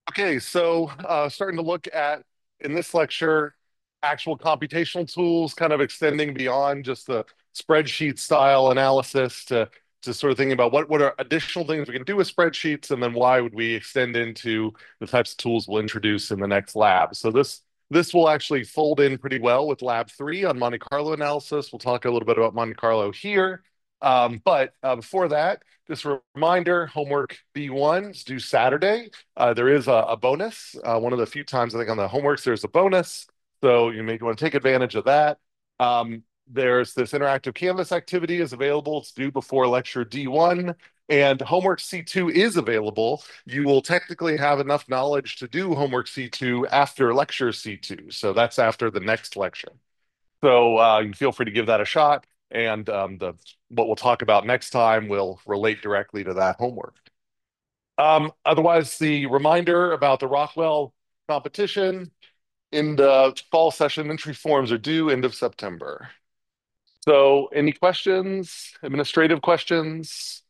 Okay, so starting to look at in this lecture actual computational tools, kind of extending beyond just the spreadsheet style analysis to sort of thinking about what are additional things we can do with spreadsheets, and then why would we extend into the types of tools we'll introduce in the next lab. So this will actually fold in pretty well with lab 3 on Monte Carlo analysis. We'll talk a little bit about Monte Carlo here. But before that, just a reminder, homework B1 is due Saturday. There is a bonus. One of the few times I think on the homeworks there's a bonus, so you may want to take advantage of that. There's this interactive Canvas activity is available. It's due before lecture D1, and homework C2 is available. You will technically have enough knowledge to do homework C2 after lecture C2, so that's after the next lecture. So you can feel free to give that a shot, and what we'll talk about next time will relate directly to that homework. Otherwise, the reminder about the Rockwell competition in the fall session entry forms are due end of September. So any questions, administrative questions?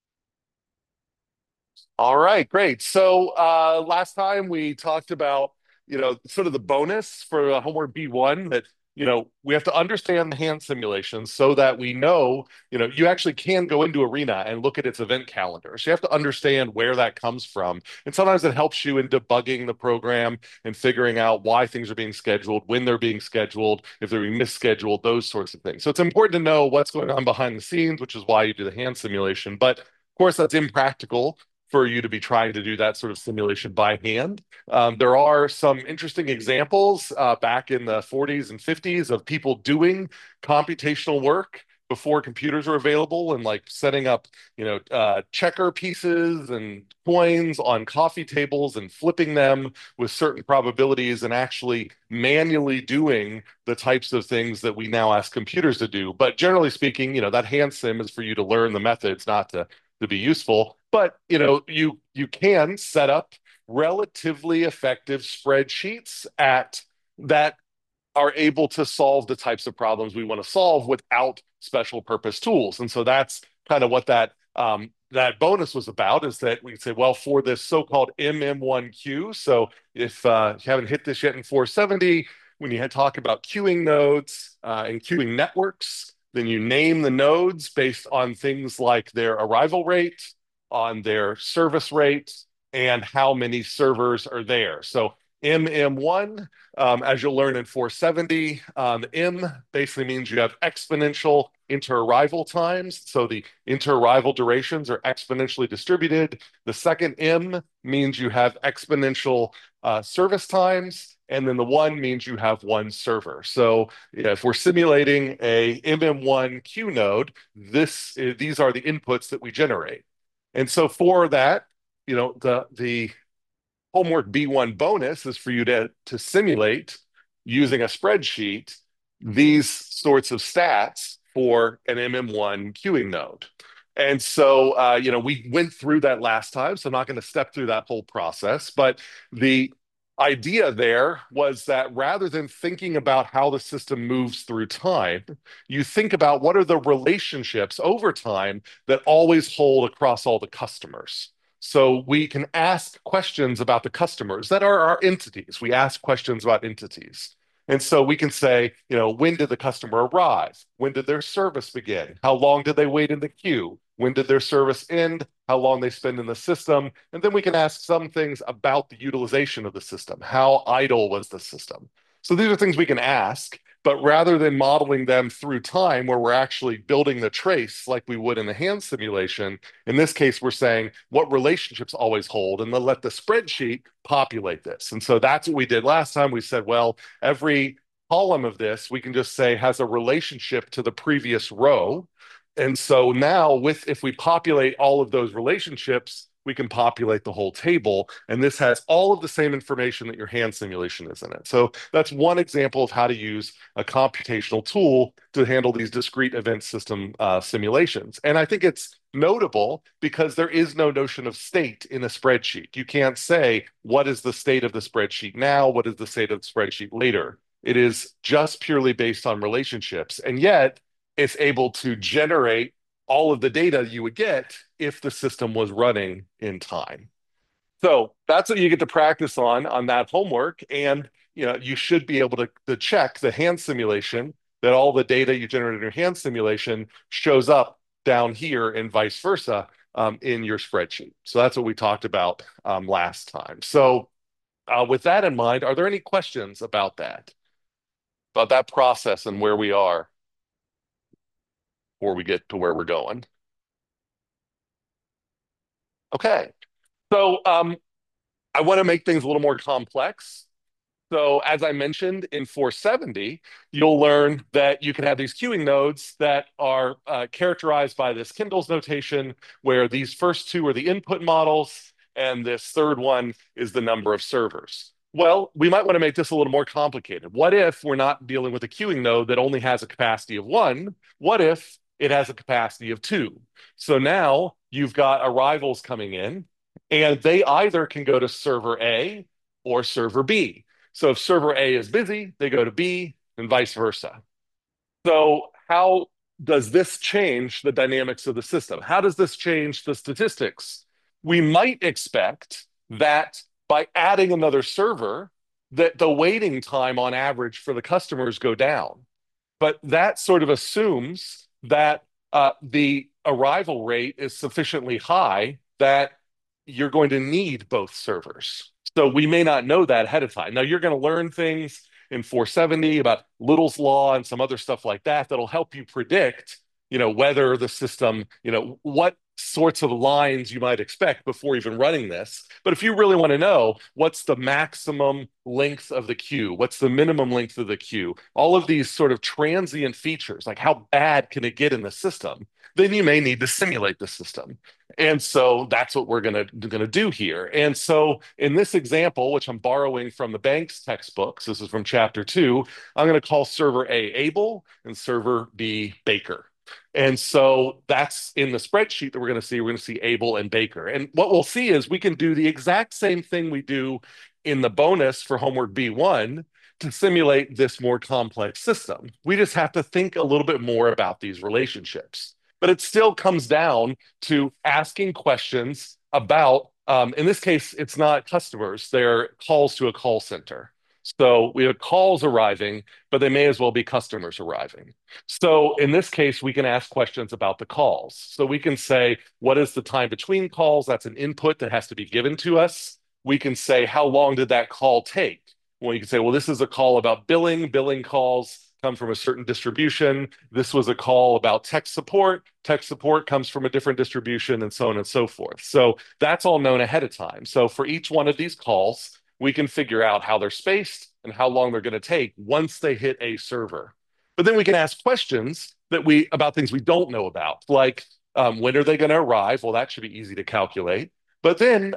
All right, great. So last time we talked about, sort of the bonus for homework B1 that, we have to understand the hand simulations so that we know, you actually can go into Arena and look at its event calendar. So you have to understand where that comes from. And sometimes it helps you in debugging the program and figuring out why things are being scheduled, when they're being scheduled, if they're being misscheduled, those sorts of things. So it's important to know what's going on behind the scenes, which is why you do the hand simulation. But of course, that's impractical for you to be trying to do that sort of simulation by hand. There are some interesting examples back in the 40s and 50s of people doing computational work before computers were available and like setting up, checker pieces and coins on coffee tables and flipping them with certain probabilities and actually manually doing the types of things that we now ask computers to do. But generally speaking, that hand sim is for you to learn the methods, not to be useful. But you can set up relatively effective spreadsheets at that are able to solve the types of problems we want to solve without special purpose tools. And so that's kind of what that bonus was about, is that we can say, well, for this so-called MM1Q, so if you haven't hit this yet in 470, when you talk about queuing nodes and queuing networks, then you name the nodes based on things like their arrival rate, on their service rate, and how many servers are there. So MM1, as you'll learn in 470, M basically means you have exponential inter-arrival times. So the inter-arrival durations are exponentially distributed. The second M means you have exponential service times. And then the 1 means you have one server. So if we're simulating a MM1 queue node, these are the inputs that we generate. And so for that, the homework B1 bonus is for you to simulate using a spreadsheet these sorts of stats for an MM1 queuing node. And so, we went through that last time, so I'm not going to step through that whole process. But the idea there was that rather than thinking about how the system moves through time, you think about what are the relationships over time that always hold across all the customers. So we can ask questions about the customers that are our entities. We ask questions about entities. And so we can say, when did the customer arrive? When did their service begin? How long did they wait in the queue? When did their service end? How long they spend in the system? And then we can ask some things about the utilization of the system. How idle was the system? So these are things we can ask, but rather than modeling them through time where we're actually building the trace like we would in the hand simulation, in this case, we're saying what relationships always hold, and then let the spreadsheet populate this. And so that's what we did last time. We said, well, every column of this, we can just say has a relationship to the previous row. And so now if we populate all of those relationships, we can populate the whole table. And this has all of the same information that your hand simulation is in it. So that's one example of how to use a computational tool to handle these discrete event system simulations. And I think it's notable because there is no notion of state in a spreadsheet. You can't say, what is the state of the spreadsheet now? What is the state of the spreadsheet later? It is just purely based on relationships. And yet it's able to generate all of the data you would get if the system was running in time. So that's what you get to practice on that homework. And you should be able to check the hand simulation that all the data you generated in your hand simulation shows up down here and vice versa in your spreadsheet. So that's what we talked about last time. So with that in mind, are there any questions about that process and where we are before we get to where we're going? Okay. So I want to make things a little more complex. So as I mentioned in 470, you'll learn that you can have these queuing nodes that are characterized by this Kindle's notation, where these first two are the input models, and this third one is the number of servers. Well, we might want to make this a little more complicated. What if we're not dealing with a queuing node that only has a capacity of one? What if it has a capacity of two? So now you've got arrivals coming in, and they either can go to server A or server B. So if server A is busy, they go to B and vice versa. So how does this change the dynamics of the system? How does this change the statistics? We might expect that by adding another server, that the waiting time on average for the customers go down. But that sort of assumes that the arrival rate is sufficiently high that you're going to need both servers. So we may not know that ahead of time. Now you're going to learn things in 470 about Little's law and some other stuff like that that'll help you predict, whether the system, what sorts of lines you might expect before even running this. But if you really want to know what's the maximum length of the queue, what's the minimum length of the queue, all of these sort of transient features, like how bad can it get in the system, then you may need to simulate the system. And so that's what we're gonna do here. And so in this example, which I'm borrowing from the Banks textbooks, this is from chapter 2, I'm gonna call server A Able and server B Baker. And so that's in the spreadsheet that we're going to see. We're going to see Able and Baker. And what we'll see is we can do the exact same thing we do in the bonus for homework B1 to simulate this more complex system. We just have to think a little bit more about these relationships. But it still comes down to asking questions about, in this case, it's not customers, they're calls to a call center. So we have calls arriving, but they may as well be customers arriving. So in this case, we can ask questions about the calls. So we can say, what is the time between calls? That's an input that has to be given to us. We can say, how long did that call take? Well, you can say, well, this is a call about billing. Billing calls come from a certain distribution. This was a call about tech support. Tech support comes from a different distribution, and so on and so forth. So that's all known ahead of time. So for each one of these calls, we can figure out how they're spaced and how long they're going to take once they hit a server. But then we can ask questions about things we don't know about, like when are they going to arrive? Well, that should be easy to calculate. But then,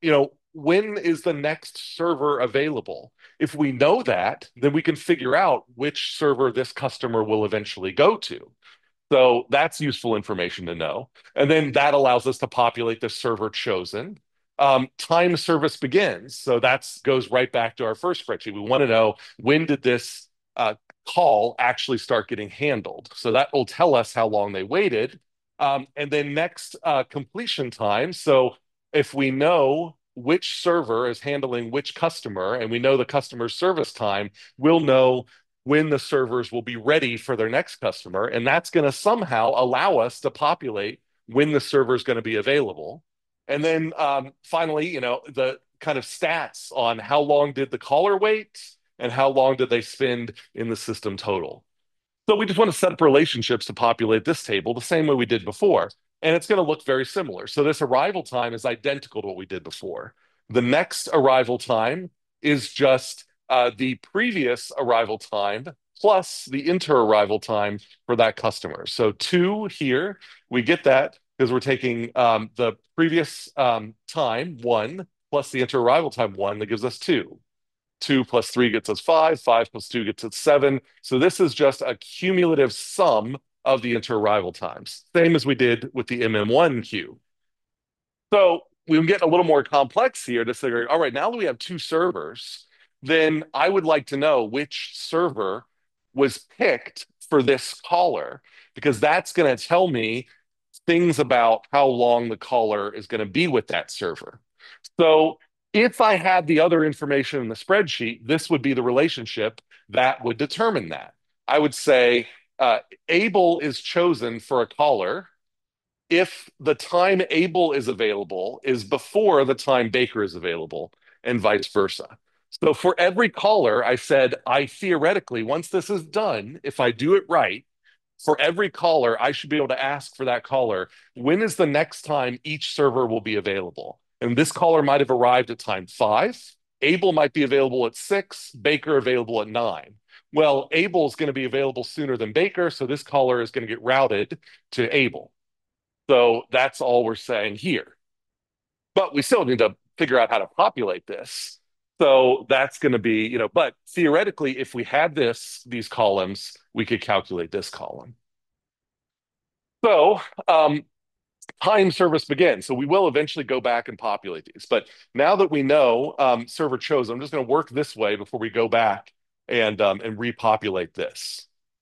when is the next server available? If we know that, then we can figure out which server this customer will eventually go to. So that's useful information to know. And then that allows us to populate the server chosen. Time service begins. So that goes right back to our first spreadsheet. We want to know, when did this call actually start getting handled? So that will tell us how long they waited. And then next, completion time. So if we know which server is handling which customer and we know the customer's service time, we'll know when the servers will be ready for their next customer. And that's going to somehow allow us to populate when the server is going to be available. And then finally, the kind of stats on how long did the caller wait and how long did they spend in the system total. So we just want to set up relationships to populate this table the same way we did before. And it's going to look very similar. So this arrival time is identical to what we did before. The next arrival time is just the previous arrival time plus the inter-arrival time for that customer. So 2 here, we get that because we're taking the previous time, 1, plus the inter-arrival time, 1, that gives us 2. 2 plus 3 gets us 5. 5 plus 2 gets us 7. So this is just a cumulative sum of the inter-arrival times, same as we did with the MM1 queue. So we get a little more complex here to figure, all right, now that we have 2 servers, then I would like to know which server was picked for this caller, because that's going to tell me things about how long the caller is going to be with that server. So if I had the other information in the spreadsheet, this would be the relationship that would determine that. I would say Abel is chosen for a caller if the time Abel is available is before the time Baker is available, and vice versa. So for every caller, I said, I theoretically, once this is done, if I do it right, for every caller, I should be able to ask for that caller, when is the next time each server will be available? And this caller might have arrived at time 5. Abel might be available at 6, Baker available at 9. Well, Abel is going to be available sooner than Baker, so this caller is going to get routed to Abel. So that's all we're saying here. But we still need to figure out how to populate this. So that's going to be, but theoretically, if we had these columns, we could calculate this column. So time service begins. So we will eventually go back and populate these. But now that we know server chosen, I'm just going to work this way before we go back and repopulate this.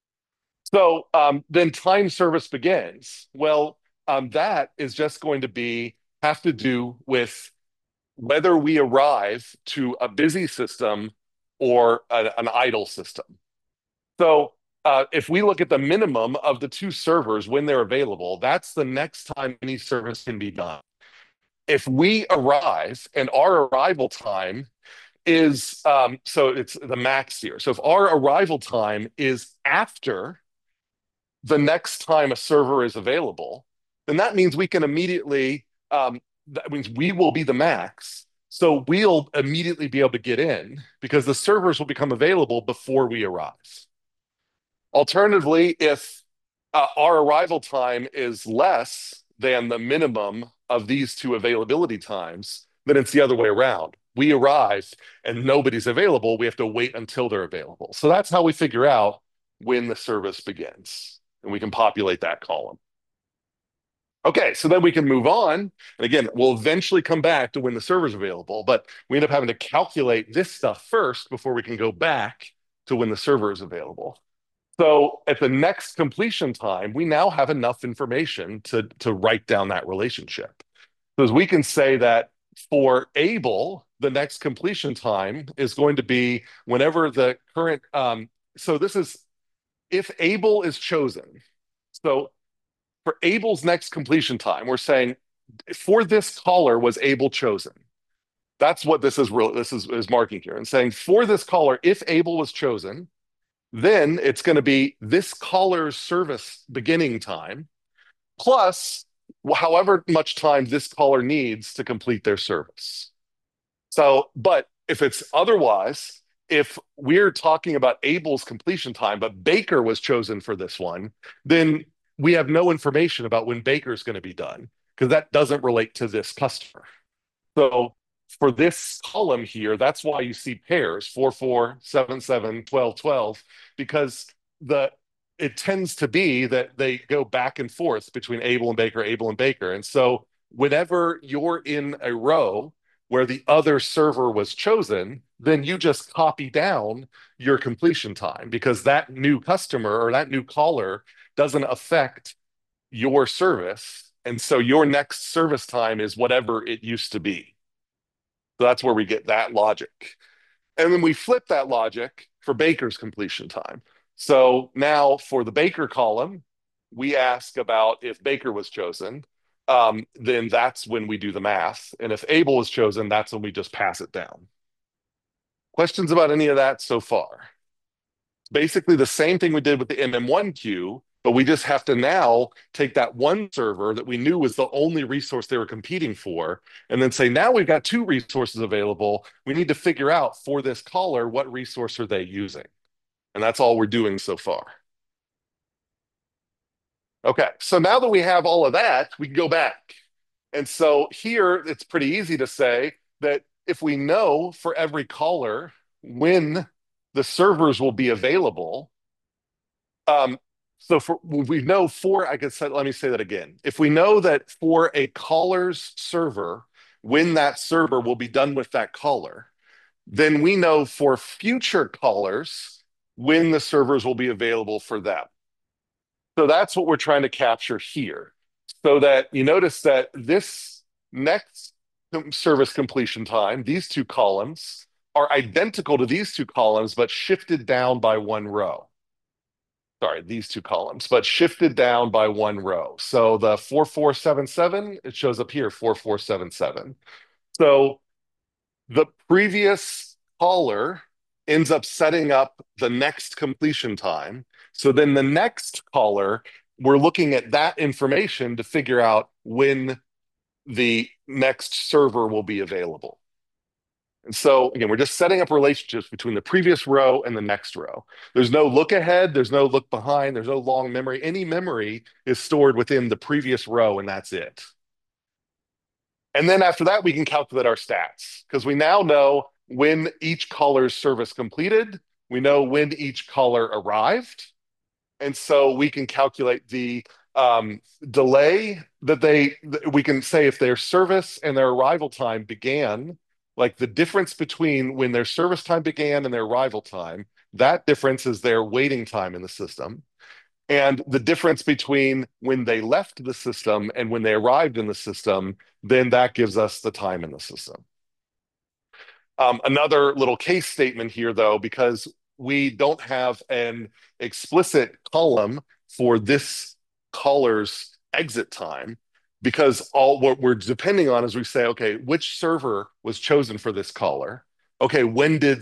So then time service begins. Well, that is just going to have to do with whether we arrive to a busy system or an idle system. So if we look at the minimum of the two servers when they're available, that's the next time any service can be done. If we arrive and our arrival time is, so it's the max here. So if our arrival time is after the next time a server is available, then that means we can immediately, that means we will be the max. So we'll immediately be able to get in because the servers will become available before we arrive. Alternatively, if our arrival time is less than the minimum of these two availability times, then it's the other way around. We arrive and nobody's available. We have to wait until they're available. So that's how we figure out when the service begins. And we can populate that column. Okay, so then we can move on. And again, we'll eventually come back to when the server's available, but we end up having to calculate this stuff first before we can go back to when the server is available. So at the next completion time, we now have enough information to write down that relationship. So as we can say that for Abel, the next completion time is going to be whenever the current, so this is if Abel is chosen. So for Abel's next completion time, we're saying for this caller was Abel chosen. That's what this is marking here and saying for this caller, if Abel was chosen, then it's going to be this caller's service beginning time plus however much time this caller needs to complete their service. So, but if it's otherwise, if we're talking about Abel's completion time, but Baker was chosen for this one, then we have no information about when Baker's going to be done because that doesn't relate to this customer. So for this column here, that's why you see pairs 4, 4, 7, 7, 12, 12, because it tends to be that they go back and forth between Abel and Baker, Abel and Baker. And so whenever you're in a row where the other server was chosen, then you just copy down your completion time because that new customer or that new caller doesn't affect your service. And so your next service time is whatever it used to be. So that's where we get that logic. And then we flip that logic for Baker's completion time. So now for the Baker column, we ask about if Baker was chosen, then that's when we do the math. And if Abel was chosen, that's when we just pass it down. Questions about any of that so far? Basically the same thing we did with the MM1 queue, but we just have to now take that one server that we knew was the only resource they were competing for, and then say, now we've got two resources available. We need to figure out for this caller, what resource are they using? And that's all we're doing so far. Okay, so now that we have all of that, we can go back. And so here, it's pretty easy to say that if we know for every caller when the servers will be available, so we know for, I could say, let me say that again. If we know that for a caller's server, when that server will be done with that caller, then we know for future callers when the servers will be available for them. So that's what we're trying to capture here. So that you notice that this next service completion time, these two columns, are identical to these two columns, but shifted down by one row. Sorry, these two columns, but shifted down by one row. So the 4477, it shows up here, 4477. So the previous caller ends up setting up the next completion time. So then the next caller, we're looking at that information to figure out when the next server will be available. And so again, we're just setting up relationships between the previous row and the next row. There's no look ahead, there's no look behind, there's no long memory. Any memory is stored within the previous row, and that's it. And then after that, we can calculate our stats because we now know when each caller's service completed. We know when each caller arrived. And so we can calculate the delay we can say if their service and their arrival time began, like the difference between when their service time began and their arrival time, that difference is their waiting time in the system. And the difference between when they left the system and when they arrived in the system, then that gives us the time in the system. Another little case statement here, though, because we don't have an explicit column for this caller's exit time, because all what we're depending on is we say, okay, which server was chosen for this caller? Okay, when is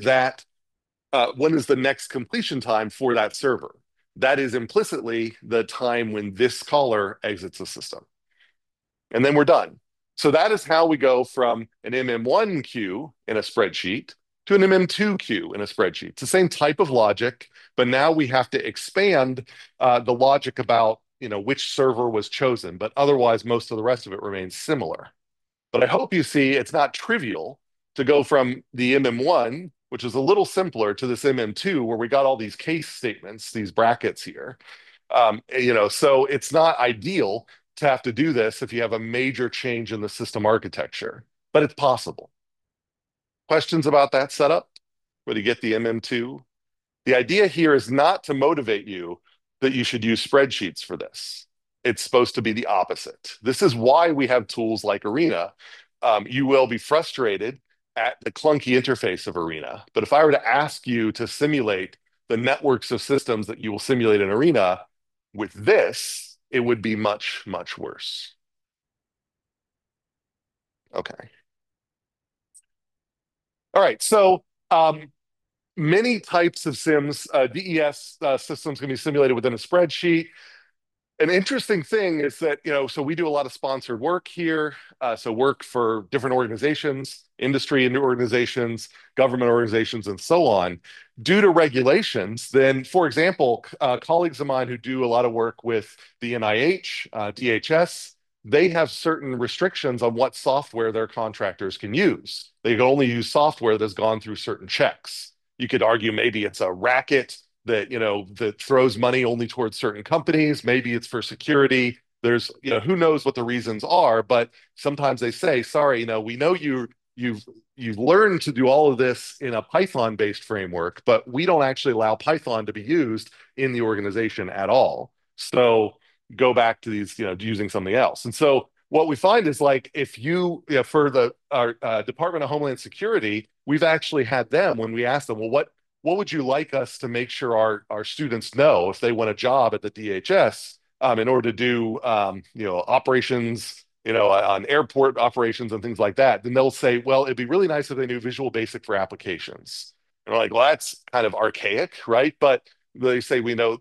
the next completion time for that server? That is implicitly the time when this caller exits the system. And then we're done. So that is how we go from an MM1 queue in a spreadsheet to an MM2 queue in a spreadsheet. It's the same type of logic, but now we have to expand the logic about which server was chosen, but otherwise most of the rest of it remains similar. But I hope you see it's not trivial to go from the MM1, which is a little simpler, to this MM2, where we got all these case statements, these brackets here. So it's not ideal to have to do this if you have a major change in the system architecture, but it's possible. Questions about that setup, where you get the MM2? The idea here is not to motivate you that you should use spreadsheets for this. It's supposed to be the opposite. This is why we have tools like Arena. You will be frustrated at the clunky interface of Arena, but if I were to ask you to simulate the networks of systems that you will simulate in Arena with this, it would be much, much worse. Okay. All right. So many types of SIMs, DES systems can be simulated within a spreadsheet. An interesting thing is that, so we do a lot of sponsored work here. So work for different organizations, industry and organizations, government organizations, and so on. Due to regulations, then, for example, colleagues of mine who do a lot of work with the NIH, DHS, they have certain restrictions on what software their contractors can use. They can only use software that's gone through certain checks. You could argue maybe it's a racket that throws money only towards certain companies. Maybe it's for security. There's who knows what the reasons are, but sometimes they say, sorry, we know you've learned to do all of this in a Python-based framework, but we don't actually allow Python to be used in the organization at all. So go back to these, using something else. And so what we find is, like, if for our Department of Homeland Security, we've actually had them, when we ask them, well, what would you like us to make sure our students know if they want a job at the DHS in order to do operations, on airport operations and things like that? Then they'll say, well, it'd be really nice if they knew Visual Basic for applications. And we're like, well, that's kind of archaic, right? But they say, we know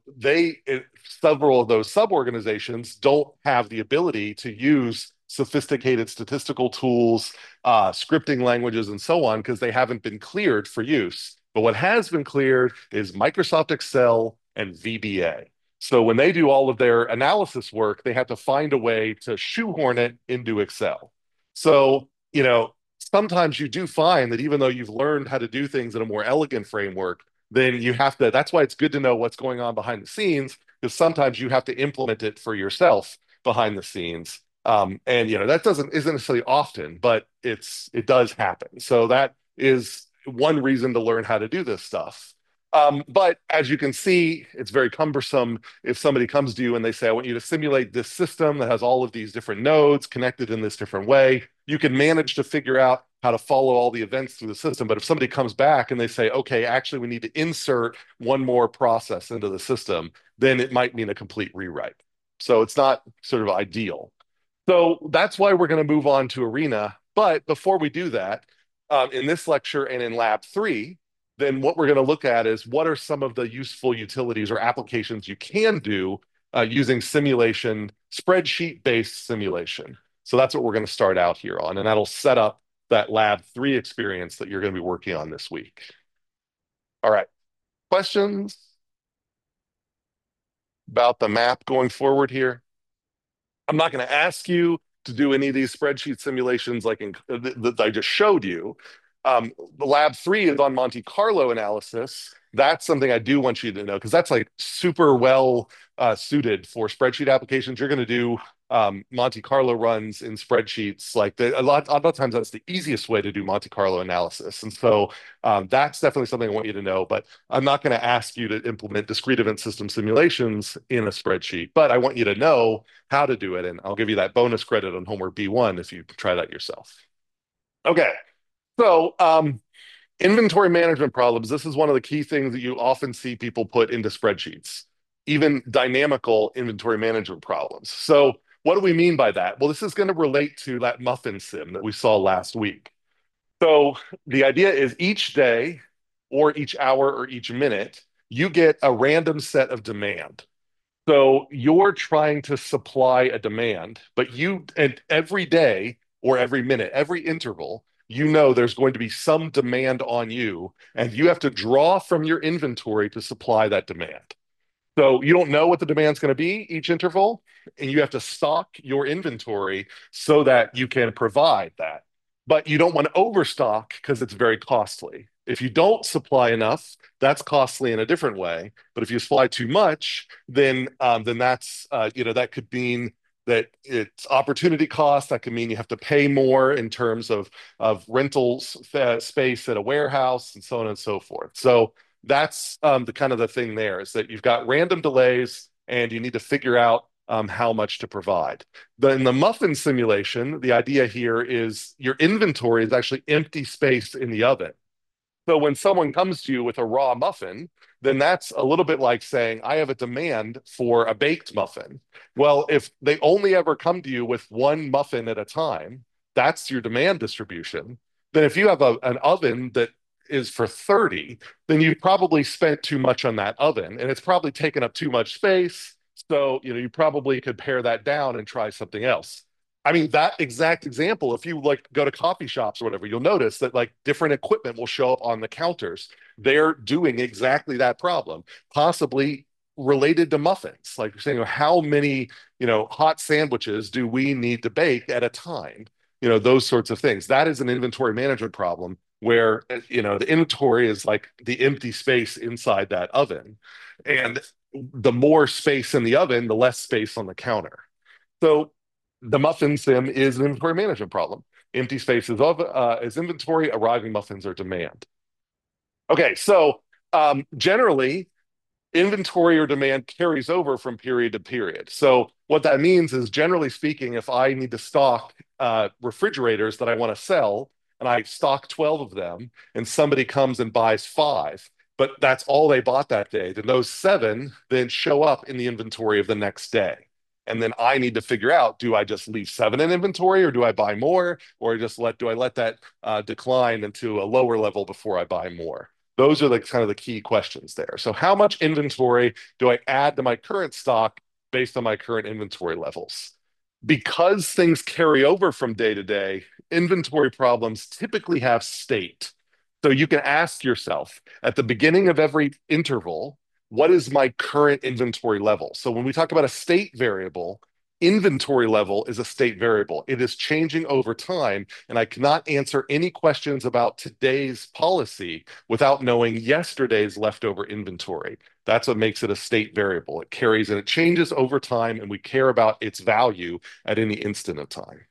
several of those sub-organizations don't have the ability to use sophisticated statistical tools, scripting languages, and so on, because they haven't been cleared for use. But what has been cleared is Microsoft Excel and VBA. So when they do all of their analysis work, they have to find a way to shoehorn it into Excel. So, sometimes you do find that even though you've learned how to do things in a more elegant framework, then you have to, that's why it's good to know what's going on behind the scenes, because sometimes you have to implement it for yourself behind the scenes. And that isn't necessarily often, but it does happen. So that is one reason to learn how to do this stuff. But as you can see, it's very cumbersome if somebody comes to you and they say, I want you to simulate this system that has all of these different nodes connected in this different way. you can manage to figure out how to follow all the events through the system. But if somebody comes back and they say, okay, actually, we need to insert one more process into the system, then it might mean a complete rewrite. So it's not sort of ideal. So that's why we're going to move on to Arena. But before we do that, in this lecture and in Lab 3, then what we're going to look at is what are some of the useful utilities or applications you can do using simulation, spreadsheet-based simulation. So that's what we're going to start out here on, and that'll set up that Lab 3 experience that you're going to be working on this week. All right, questions about the map going forward here? I'm not going to ask you to do any of these spreadsheet simulations like that I just showed you. The Lab 3 is on Monte Carlo analysis. That's something I do want you to know because that's like super well suited for spreadsheet applications. You're going to do Monte Carlo runs in spreadsheets. Like a lot of times, that's the easiest way to do Monte Carlo analysis. And so that's definitely something I want you to know. But I'm not going to ask you to implement discrete event system simulations in a spreadsheet. But I want you to know how to do it, and I'll give you that bonus credit on Homework B1 if you try that yourself. Okay, so inventory management problems. This is one of the key things that you often see people put into spreadsheets, even dynamical inventory management problems. So what do we mean by that? Well, this is going to relate to that muffin sim that we saw last week. So the idea is each day or each hour or each minute, you get a random set of demand. So you're trying to supply a demand, but and every day or every minute, every interval, you know there's going to be some demand on you, and you have to draw from your inventory to supply that demand. So you don't know what the demand's going to be each interval, and you have to stock your inventory so that you can provide that. But you don't want to overstock because it's very costly. If you don't supply enough, that's costly in a different way. But if you supply too much, then that's that could mean that it's opportunity cost. That could mean you have to pay more in terms of rentals space at a warehouse and so on and so forth. So that's the kind of the thing there is that you've got random delays and you need to figure out how much to provide. In the muffin simulation, the idea here is your inventory is actually empty space in the oven. So when someone comes to you with a raw muffin, then that's a little bit like saying, I have a demand for a baked muffin. Well, if they only ever come to you with one muffin at a time, that's your demand distribution. Then if you have an oven that is for 30, then you probably spent too much on that oven and it's probably taken up too much space. So, you probably could pare that down and try something else. I mean, that exact example, if you like go to coffee shops or whatever, you'll notice that like different equipment will show up on the counters. They're doing exactly that problem, possibly related to muffins. Like you're saying, how many, hot sandwiches do we need to bake at a time? Those sorts of things. That is an inventory management problem where, the inventory is like the empty space inside that oven. And the more space in the oven, the less space on the counter. So the muffin sim is an inventory management problem. Empty spaces is inventory, arriving muffins are demand. Okay, so generally, inventory or demand carries over from period to period. So what that means is, generally speaking, if I need to stock refrigerators that I want to sell, and I stock 12 of them, and somebody comes and buys five, but that's all they bought that day, then those seven then show up in the inventory of the next day. And then I need to figure out, do I just leave seven in inventory or do I buy more? Or do I let that decline into a lower level before I buy more? Those are the kind of the key questions there. So how much inventory do I add to my current stock based on my current inventory levels? Because things carry over from day to day, inventory problems typically have state. So you can ask yourself at the beginning of every interval, what is my current inventory level? So when we talk about a state variable, inventory level is a state variable. It is changing over time, and I cannot answer any questions about today's policy without knowing yesterday's leftover inventory. That's what makes it a state variable. It carries and it changes over time, and we care about its value at any instant of time.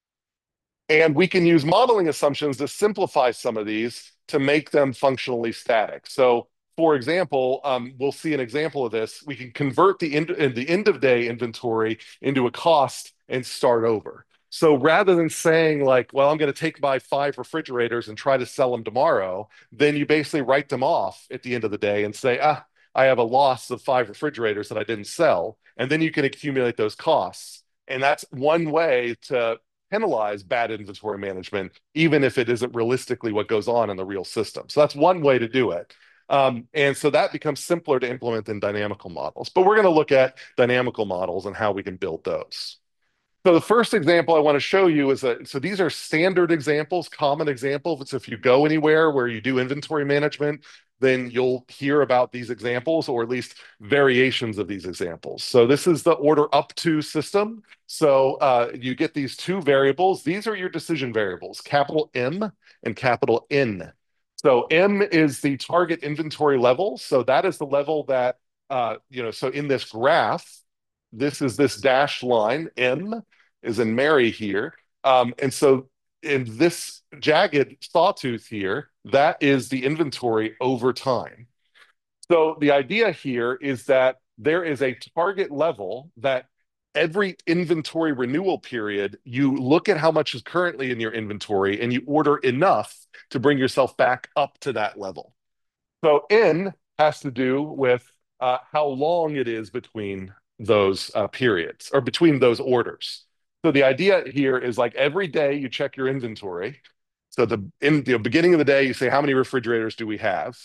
And we can use modeling assumptions to simplify some of these to make them functionally static. So for example, we'll see an example of this. We can convert the end of day inventory into a cost and start over. So rather than saying like, well, I'm going to take my 5 refrigerators and try to sell them tomorrow, then you basically write them off at the end of the day and say, I have a loss of 5 refrigerators that I didn't sell. And then you can accumulate those costs. And that's one way to penalize bad inventory management, even if it isn't realistically what goes on in the real system. So that's one way to do it. And so that becomes simpler to implement than dynamical models. But we're going to look at dynamical models and how we can build those. So the first example I want to show you is so these are standard examples, common examples. So if you go anywhere where you do inventory management, then you'll hear about these examples or at least variations of these examples. So this is the order up to system. So you get these two variables. These are your decision variables, capital M and capital N. So M is the target inventory level. So that is the level that, so in this graph, this is this dashed line. M is in Mary here. And so in this jagged sawtooth here, that is the inventory over time. So the idea here is that there is a target level that every inventory renewal period, you look at how much is currently in your inventory and you order enough to bring yourself back up to that level. So N has to do with how long it is between those periods or between those orders. So the idea here is like every day you check your inventory. So in the beginning of the day, you say, how many refrigerators do we have?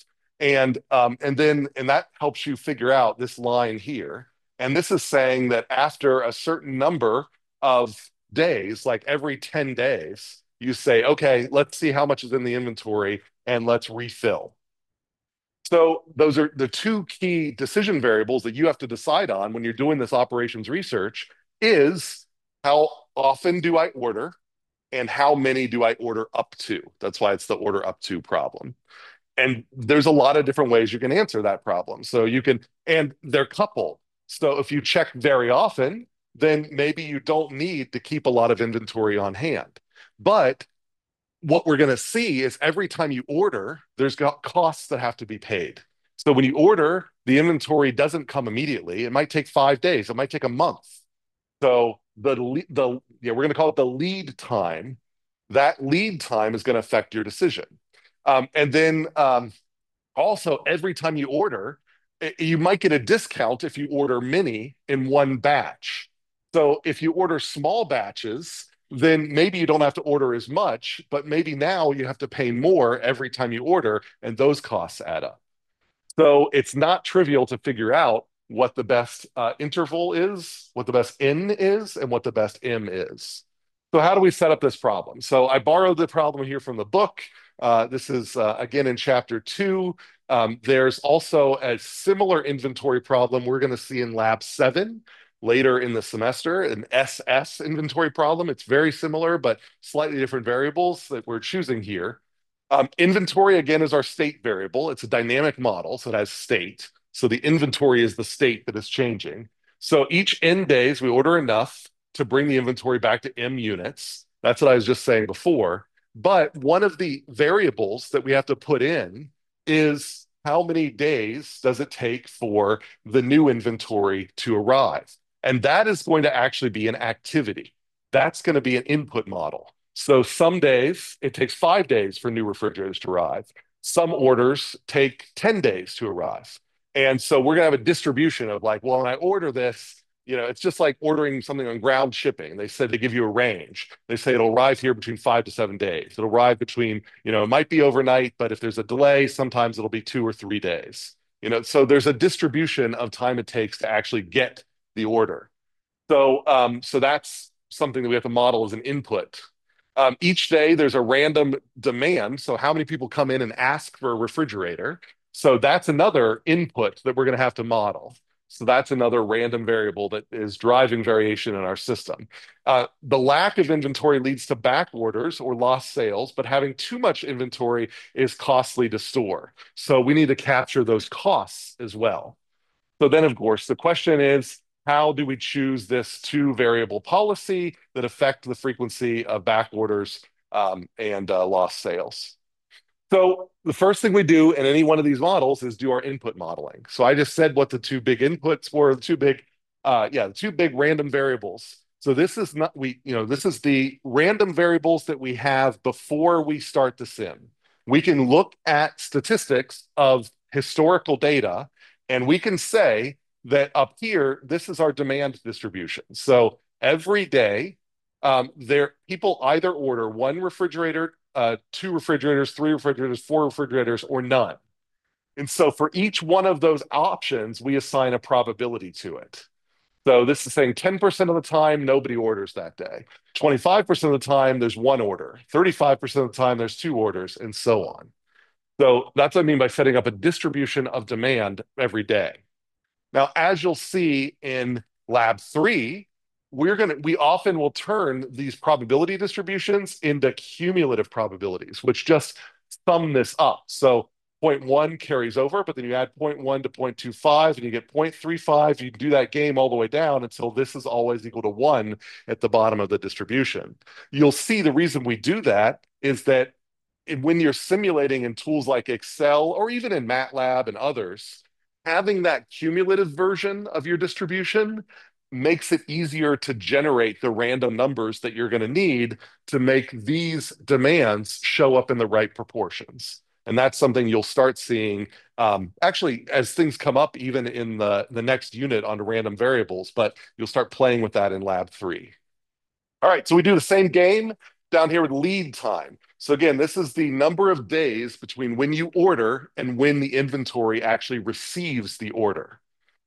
And that helps you figure out this line here. And this is saying that after a certain number of days, like every 10 days, you say, okay, let's see how much is in the inventory and let's refill. So those are the two key decision variables that you have to decide on when you're doing this operations research is how often do I order and how many do I order up to? That's why it's the order up to problem. And there's a lot of different ways you can answer that problem. So you can, and they're coupled. So if you check very often, then maybe you don't need to keep a lot of inventory on hand. But what we're going to see is every time you order, there's got costs that have to be paid. So when you order, the inventory doesn't come immediately. It might take 5 days. It might take a month. So we're going to call it the lead time. That lead time is going to affect your decision. And then also, every time you order, you might get a discount if you order many in one batch. So if you order small batches, then maybe you don't have to order as much, but maybe now you have to pay more every time you order, and those costs add up. So it's not trivial to figure out what the best interval is, what the best N is, and what the best M is. So how do we set up this problem? So I borrowed the problem here from the book. This is, again, in chapter 2. There's also a similar inventory problem we're going to see in lab 7 later in the semester, an SS inventory problem. It's very similar, but slightly different variables that we're choosing here. Inventory, again, is our state variable. It's a dynamic model, so it has state. So the inventory is the state that is changing. So each N days, we order enough to bring the inventory back to M units. That's what I was just saying before. But one of the variables that we have to put in is how many days does it take for the new inventory to arrive? And that is going to actually be an activity. That's going to be an input model. So some days it takes 5 days for new refrigerators to arrive. Some orders take 10 days to arrive. And so we're going to have a distribution of like, well, when I order this, it's just like ordering something on ground shipping. They said they give you a range. They say it'll arrive here between 5 to 7 days. It'll arrive between, it might be overnight, but if there's a delay, sometimes it'll be 2 or 3 days. So there's a distribution of time it takes to actually get the order. So that's something that we have to model as an input. Each day there's a random demand. So how many people come in and ask for a refrigerator? So that's another input that we're going to have to model. So that's another random variable that is driving variation in our system. The lack of inventory leads to back orders or lost sales, but having too much inventory is costly to store. So we need to capture those costs as well. So then, of course, the question is, how do we choose this two variable policy that affect the frequency of back orders and lost sales? So the first thing we do in any one of these models is do our input modeling. So I just said what the two big inputs were, the two big random variables. So this is not this is the random variables that we have before we start the sim. We can look at statistics of historical data, and we can say that up here, this is our demand distribution. So every day, there people either order one refrigerator, two refrigerators, three refrigerators, four refrigerators, or none. And so for each one of those options, we assign a probability to it. So this is saying 10% of the time, nobody orders that day. 25% of the time, there's one order. 35% of the time, there's two orders, and so on. So that's what I mean by setting up a distribution of demand every day. Now, as you'll see in lab three, we often will turn these probability distributions into cumulative probabilities, which just sum this up. So zero point 0.1 carries over, but then you add 0.1 to 0.25 and you get 0.35. You can do that game all the way down until this is always equal to 1 at the bottom of the distribution. You'll see the reason we do that is that when you're simulating in tools like Excel or even in MATLAB and others, having that cumulative version of your distribution makes it easier to generate the random numbers that you're going to need to make these demands show up in the right proportions. And that's something you'll start seeing actually as things come up, even in the next unit on random variables, but you'll start playing with that in lab three. All right, so we do the same game down here with lead time. So again, this is the number of days between when you order and when the inventory actually receives the order.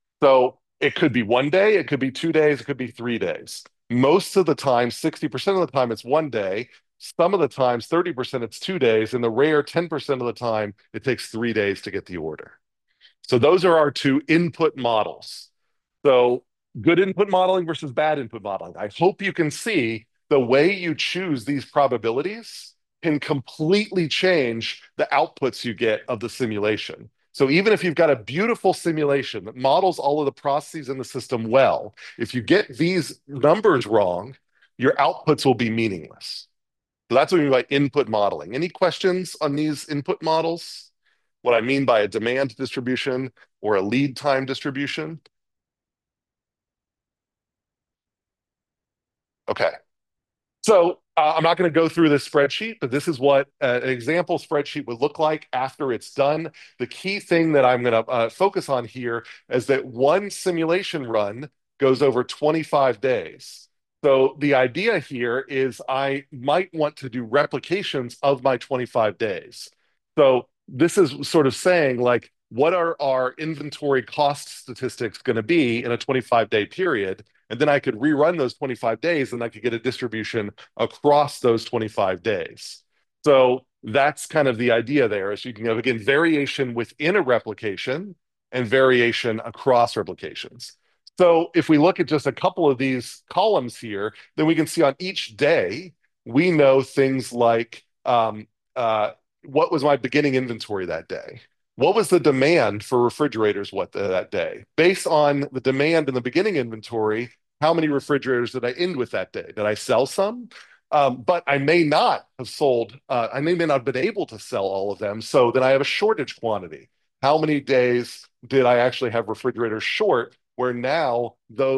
So it could be 1 day, it could be 2 days, it could be 3 days. Most of the time, 60% of the time, it's 1 day. Some of the times, 30%, it's 2 days. And the rare 10% of the time, it takes 3 days to get the order. So those are our two input models. So good input modeling versus bad input modeling. I hope you can see the way you choose these probabilities can completely change the outputs you get of the simulation. So even if you've got a beautiful simulation that models all of the processes in the system well, if you get these numbers wrong, your outputs will be meaningless. So that's what we mean by input modeling. Any questions on these input models? What I mean by a demand distribution or a lead time distribution? Okay. So I'm not going to go through this spreadsheet, but this is what an example spreadsheet would look like after it's done. The key thing that I'm going to focus on here is that one simulation run goes over 25 days. So the idea here is I might want to do replications of my 25 days. So this is sort of saying like, what are our inventory cost statistics going to be in a 25-day period? And then I could rerun those 25 days and I could get a distribution across those 25 days. So that's kind of the idea there is you can have, again, variation within a replication and variation across replications. So if we look at just a couple of these columns here, then we can see on each day, we know things like what was my beginning inventory that day? What was the demand for refrigerators that day? Based on the demand in the beginning inventory, how many refrigerators did I end with that day? Did I sell some? But I may not have sold, I may not have been able to sell all of them. So then I have a shortage quantity. How many days did I actually have refrigerators short where now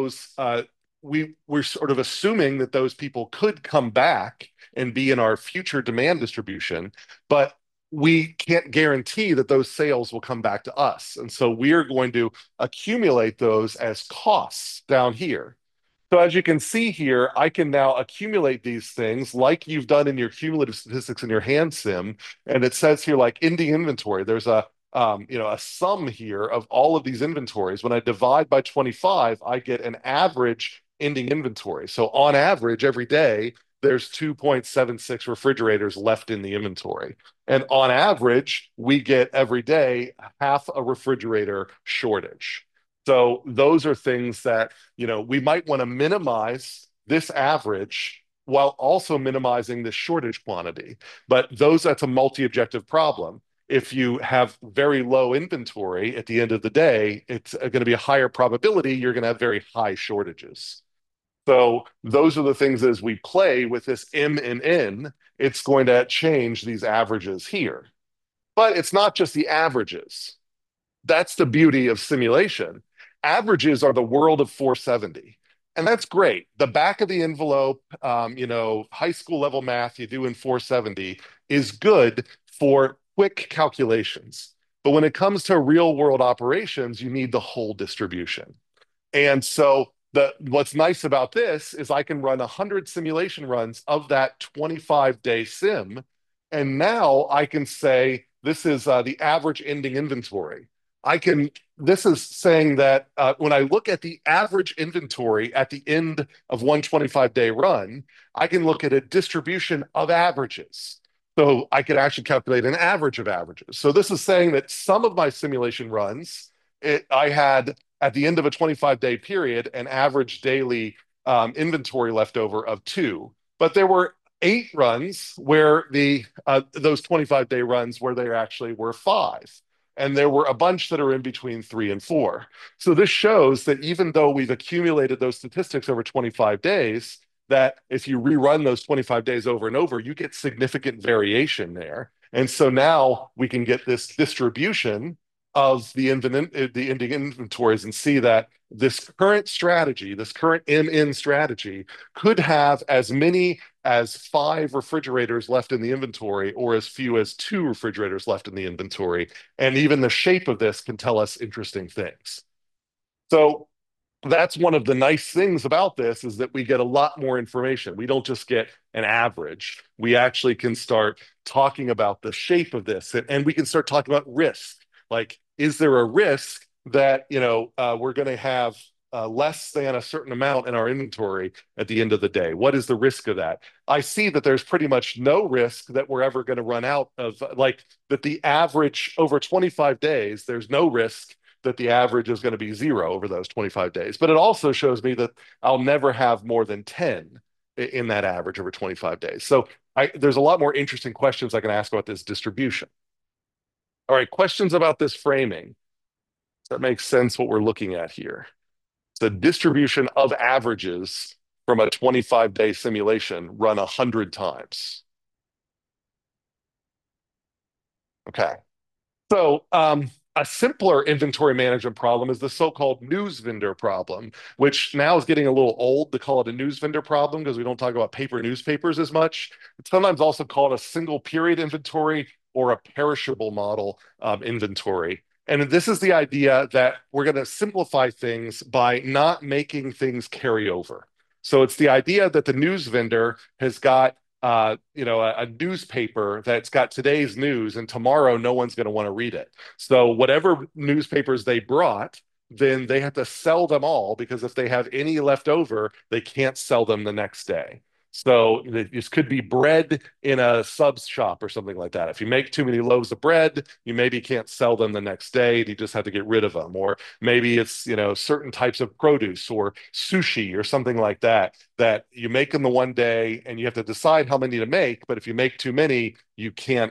we're sort of assuming that those people could come back and be in our future demand distribution, but we can't guarantee that those sales will come back to us. And so we are going to accumulate those as costs down here. So as you can see here, I can now accumulate these things like you've done in your cumulative statistics in your hand sim. And it says here like ending inventory. There's a sum here of all of these inventories. When I divide by 25, I get an average ending inventory. So on average, every day, there's 2.76 refrigerators left in the inventory. And on average, we get every day half a refrigerator shortage. So those are things that, we might want to minimize this average while also minimizing the shortage quantity. But that's a multi-objective problem. If you have very low inventory at the end of the day, it's going to be a higher probability you're going to have very high shortages. So those are the things as we play with this M and N, it's going to change these averages here. But it's not just the averages. That's the beauty of simulation. Averages are the world of 470. And that's great. The back of the envelope, high school level math you do in 470 is good for quick calculations. But when it comes to real world operations, you need the whole distribution. And so what's nice about this is I can run 100 simulation runs of that 25-day sim, and now I can say this is the average ending inventory. I can This is saying that when I look at the average inventory at the end of one 25-day run, I can look at a distribution of averages. So I could actually calculate an average of averages. So this is saying that some of my simulation runs, I had at the end of a 25-day period an average daily inventory leftover of two. But there were 8 runs where those 25-day runs where there actually were five. And there were a bunch that are in between 3 and 4. So this shows that even though we've accumulated those statistics over 25 days, that if you rerun those 25 days over and over, you get significant variation there. And so now we can get this distribution of the ending inventories and see that this current strategy, this current MN strategy, could have as many as 5 refrigerators left in the inventory or as few as 2 refrigerators left in the inventory. And even the shape of this can tell us interesting things. So that's one of the nice things about this is that we get a lot more information. We don't just get an average. We actually can start talking about the shape of this, and we can start talking about risk. Like, is there a risk that we're going to have less than a certain amount in our inventory at the end of the day? What is the risk of that? I see that there's pretty much no risk that we're ever going to run out of, like that the average over 25 days, there's no risk that the average is going to be 0 over those 25 days. But it also shows me that I'll never have more than 10 in that average over 25 days. So there's a lot more interesting questions I can ask about this distribution. All right, questions about this framing. Does that make sense what we're looking at here? It's a distribution of averages from a 25-day simulation run 100 times. Okay. So a simpler inventory management problem is the so-called news vendor problem, which now is getting a little old to call it a news vendor problem because we don't talk about paper newspapers as much. It's sometimes also called a single period inventory or a perishable model inventory. And this is the idea that we're going to simplify things by not making things carry over. So it's the idea that the news vendor has got a newspaper that's got today's news, and tomorrow no one's going to want to read it. So whatever newspapers they brought, then they have to sell them all because if they have any left over, they can't sell them the next day. So this could be bread in a subs shop or something like that. If you make too many loaves of bread, you maybe can't sell them the next day. And you just have to get rid of them. Or maybe it's, certain types of produce or sushi or something like that, that you make them the one day and you have to decide how many to make. But if you make too many, you can't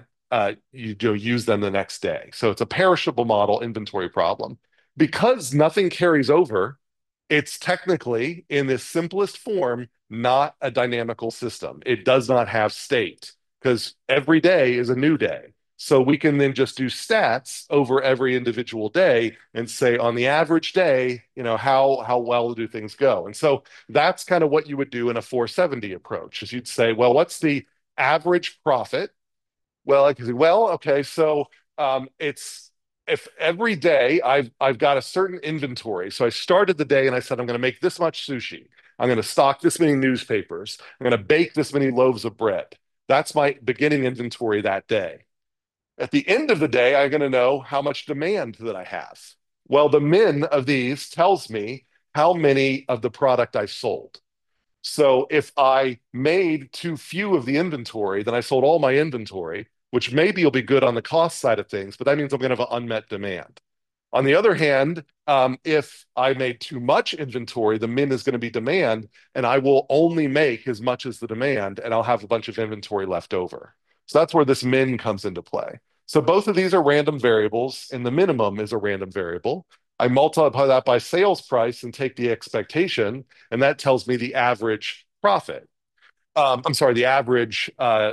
use them the next day. So it's a perishable model inventory problem. Because nothing carries over, it's technically, in this simplest form, not a dynamical system. It does not have state because every day is a new day. So we can then just do stats over every individual day and say on the average day, how well do things go? And so that's kind of what you would do in a 470 approach. Is you'd say, well, what's the average profit? Well, I can say, well, okay, so it's if every day I've got a certain inventory. So I started the day and I said I'm going to make this much sushi. I'm going to stock this many newspapers. I'm going to bake this many loaves of bread. That's my beginning inventory that day. At the end of the day, I'm going to know how much demand that I have. Well, the min of these tells me how many of the product I sold. So if I made too few of the inventory, then I sold all my inventory, which maybe will be good on the cost side of things, but that means I'm going to have an unmet demand. On the other hand, if I made too much inventory, the min is going to be demand, and I will only make as much as the demand, and I'll have a bunch of inventory left over. So that's where this min comes into play. So both of these are random variables, and the minimum is a random variable. I multiply that by sales price and take the expectation, and that tells me the average profit. I'm sorry, the average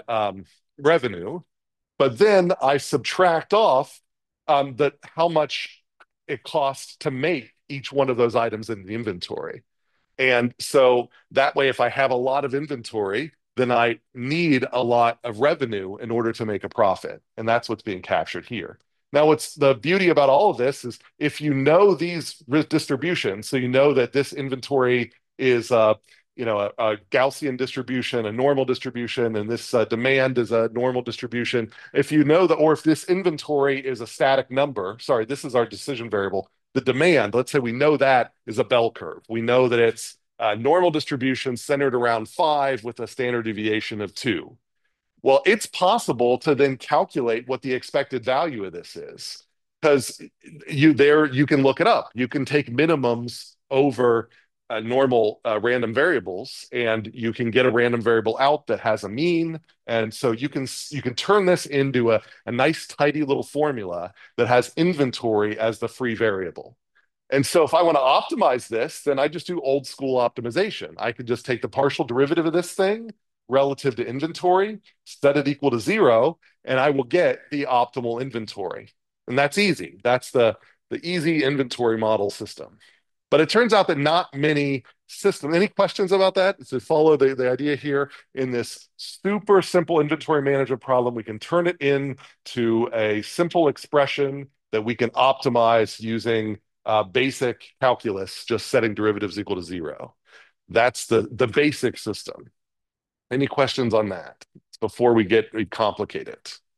revenue. But then I subtract off how much it costs to make each one of those items in the inventory. And so that way, if I have a lot of inventory, then I need a lot of revenue in order to make a profit. And that's what's being captured here. Now, what's the beauty about all of this is if you know these distributions, so you know that this inventory is a Gaussian distribution, a normal distribution, and this demand is a normal distribution. If you know that, or if this inventory is a static number, sorry, this is our decision variable. The demand, let's say we know that is a bell curve. We know that it's a normal distribution centered around 5 with a standard deviation of 2. Well, it's possible to then calculate what the expected value of this is because you can look it up. You can take minimums over normal random variables, and you can get a random variable out that has a mean. And so you can turn this into a nice tidy little formula that has inventory as the free variable. And so if I want to optimize this, then I just do old school optimization. I could just take the partial derivative of this thing relative to inventory, set it equal to 0, and I will get the optimal inventory. And that's easy. That's the easy inventory model system. But it turns out that not many systems, any questions about that? To follow the idea here in this super simple inventory management problem, we can turn it into a simple expression that we can optimize using basic calculus, just setting derivatives equal to 0. That's the basic system. Any questions on that before we get complicated?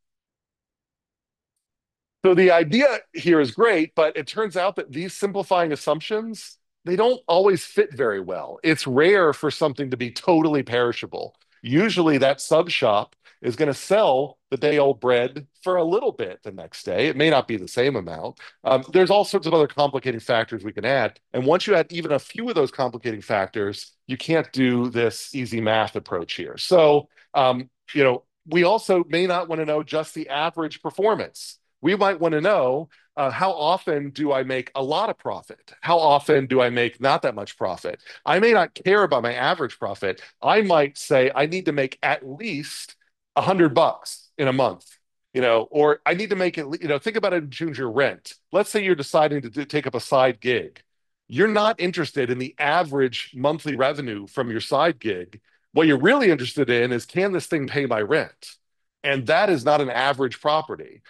So the idea here is great, but it turns out that these simplifying assumptions, they don't always fit very well. It's rare for something to be totally perishable. Usually that sub shop is going to sell the day old bread for a little bit the next day. It may not be the same amount. There's all sorts of other complicating factors we can add. And once you add even a few of those complicating factors, you can't do this easy math approach here. So, we also may not want to know just the average performance. We might want to know how often do I make a lot of profit? How often do I make not that much profit? I may not care about my average profit. I might say I need to make at least $100 in a month, or I need to make it, think about it in terms of your rent. Let's say you're deciding to take up a side gig. You're not interested in the average monthly revenue from your side gig. What you're really interested in is, can this thing pay my rent? And that is not an average property.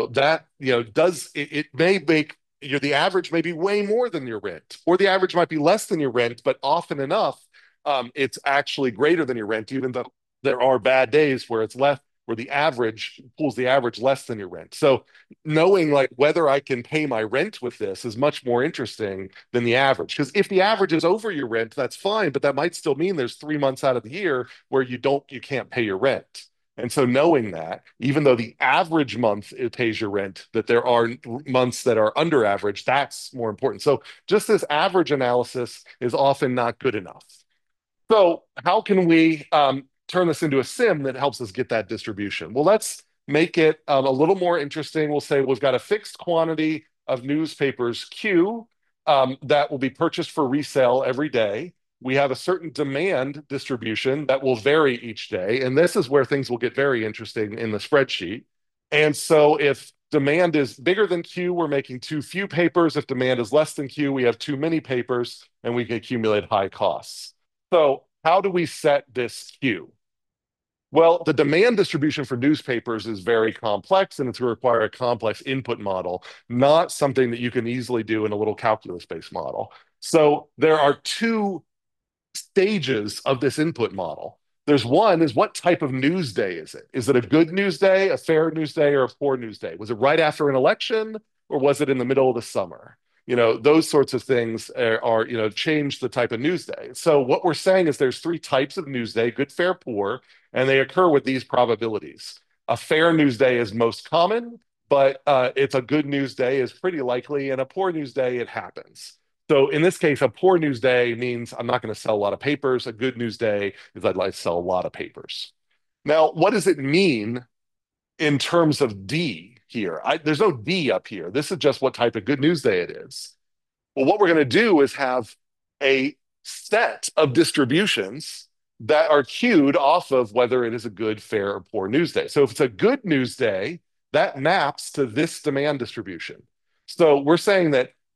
It may make the average may be way more than your rent, or the average might be less than your rent, but often enough, it's actually greater than your rent, even though there are bad days where it's less, where the average pulls the average less than your rent. So knowing like whether I can pay my rent with this is much more interesting than the average. Because if the average is over your rent, that's fine, but that might still mean there's 3 months out of the year where you can't pay your rent. And so knowing that, even though the average month it pays your rent, that there are months that are under average, that's more important. So just this average analysis is often not good enough. So how can we turn this into a sim that helps us get that distribution? Well, let's make it a little more interesting. We'll say we've got a fixed quantity of newspapers Q that will be purchased for resale every day. We have a certain demand distribution that will vary each day. And this is where things will get very interesting in the spreadsheet. And so if demand is bigger than Q, we're making too few papers. If demand is less than Q, we have too many papers and we can accumulate high costs. So how do we set this Q? Well, the demand distribution for newspapers is very complex, and it's going to require a complex input model, not something that you can easily do in a little calculus-based model. So there are two stages of this input model. There's one is, what type of news day is it? Is it a good news day, a fair news day, or a poor news day? Was it right after an election, or was it in the middle of the summer? Those sorts of things change the type of news day. So what we're saying is there's three types of news day: good, fair, poor, and they occur with these probabilities. A fair news day is most common, but it's a good news day is pretty likely, and a poor news day, it happens. So in this case, a poor news day means I'm not going to sell a lot of papers. A good news day is I'd like to sell a lot of papers. Now, what does it mean in terms of D here? There's no D up here. This is just what type of good news day it is. Well, what we're going to do is have a set of distributions that are queued off of whether it is a good, fair, or poor news day. So if it's a good news day, that maps to this demand distribution. So we're saying that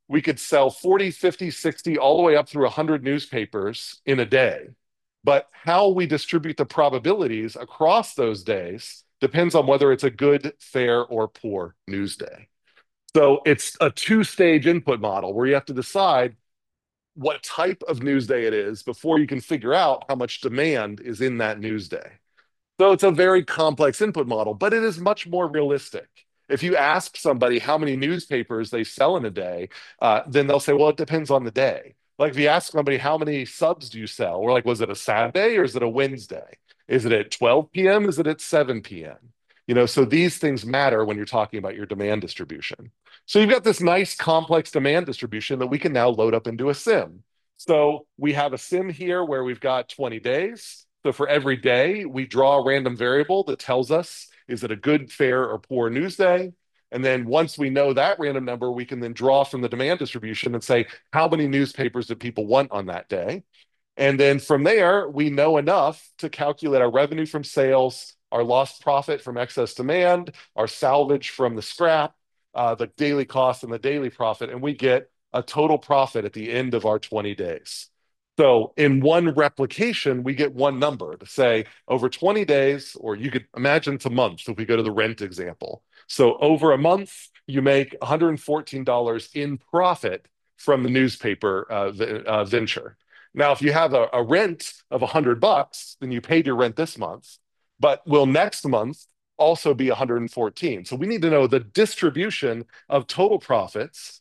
we could sell 40, 50, 60, all the way up through 100 newspapers in a day. But how we distribute the probabilities across those days depends on whether it's a good, fair, or poor news day. So it's a two-stage input model where you have to decide what type of news day it is before you can figure out how much demand is in that news day. So it's a very complex input model, but it is much more realistic. If you ask somebody how many newspapers they sell in a day, then they'll say, well, it depends on the day. Like if you ask somebody how many subs do you sell, we're like, was it a Saturday or is it a Wednesday? Is it at 12 p.m.? Is it at 7 p.m.? So these things matter when you're talking about your demand distribution. So you've got this nice complex demand distribution that we can now load up into a sim. So we have a sim here where we've got 20 days. So for every day, we draw a random variable that tells us, is it a good, fair, or poor news day? And then once we know that random number, we can then draw from the demand distribution and say, how many newspapers do people want on that day? And then from there, we know enough to calculate our revenue from sales, our lost profit from excess demand, our salvage from the scrap, the daily cost and the daily profit, and we get a total profit at the end of our 20 days. So in one replication, we get one number to say over 20 days, or you could imagine it's a month if we go to the rent example. So over a month, you make $114 in profit from the newspaper venture. Now, if you have a rent of $100, then you paid your rent this month, but will next month also be 114. So we need to know the distribution of total profits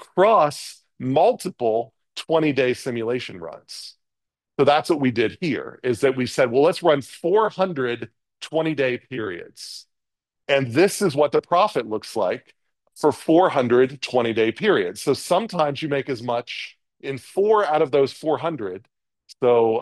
across multiple 20-day simulation runs. So that's what we did here, is that we said, well, let's run 400 20-day periods. And this is what the profit looks like for 400 20-day periods. So sometimes you make as much in 4 out of those 400. So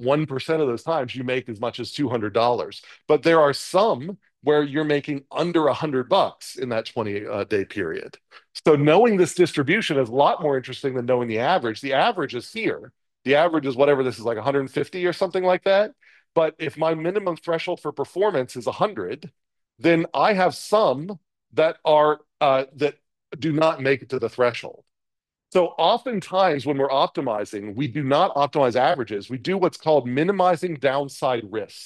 1% of those times you make as much as $200. But there are some where you're making under $100 in that 20-day period. So knowing this distribution is a lot more interesting than knowing the average. The average is here. The average is whatever this is, like 150 or something like that. But if my minimum threshold for performance is 100, then I have some that are that do not make it to the threshold. So oftentimes when we're optimizing, we do not optimize averages. We do what's called minimizing downside risk.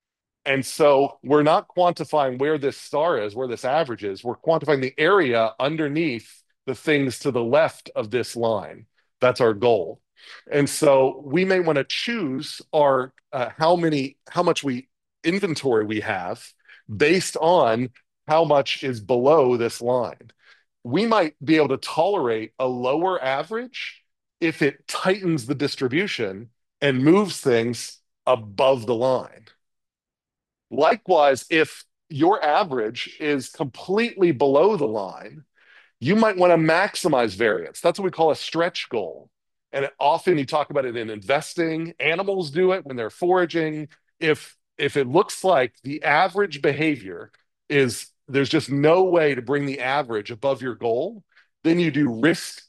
And so we're not quantifying where this star is, where this average is. We're quantifying the area underneath the things to the left of this line. That's our goal. And so we may want to choose our how much inventory we have based on how much is below this line. We might be able to tolerate a lower average if it tightens the distribution and moves things above the line. Likewise, if your average is completely below the line, you might want to maximize variance. That's what we call a stretch goal. And often you talk about it in investing. Animals do it when they're foraging. If it looks like the average behavior is there's just no way to bring the average above your goal, then you do risk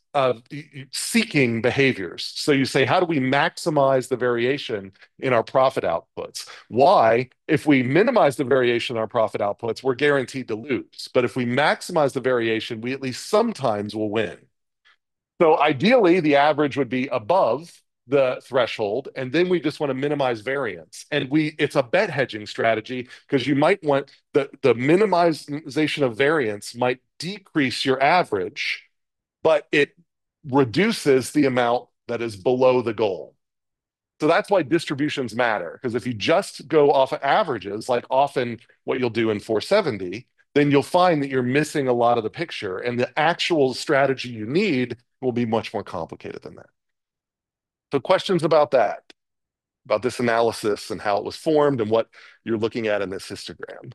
seeking behaviors. So you say, how do we maximize the variation in our profit outputs? Why? If we minimize the variation in our profit outputs, we're guaranteed to lose. But if we maximize the variation, we at least sometimes will win. So ideally, the average would be above the threshold, and then we just want to minimize variance. And it's a bet hedging strategy because you might want the minimization of variance might decrease your average, but it reduces the amount that is below the goal. So that's why distributions matter, because if you just go off of averages, like often what you'll do in 470, then you'll find that you're missing a lot of the picture, and the actual strategy you need will be much more complicated than that. So questions about that, about this analysis and how it was formed and what you're looking at in this histogram.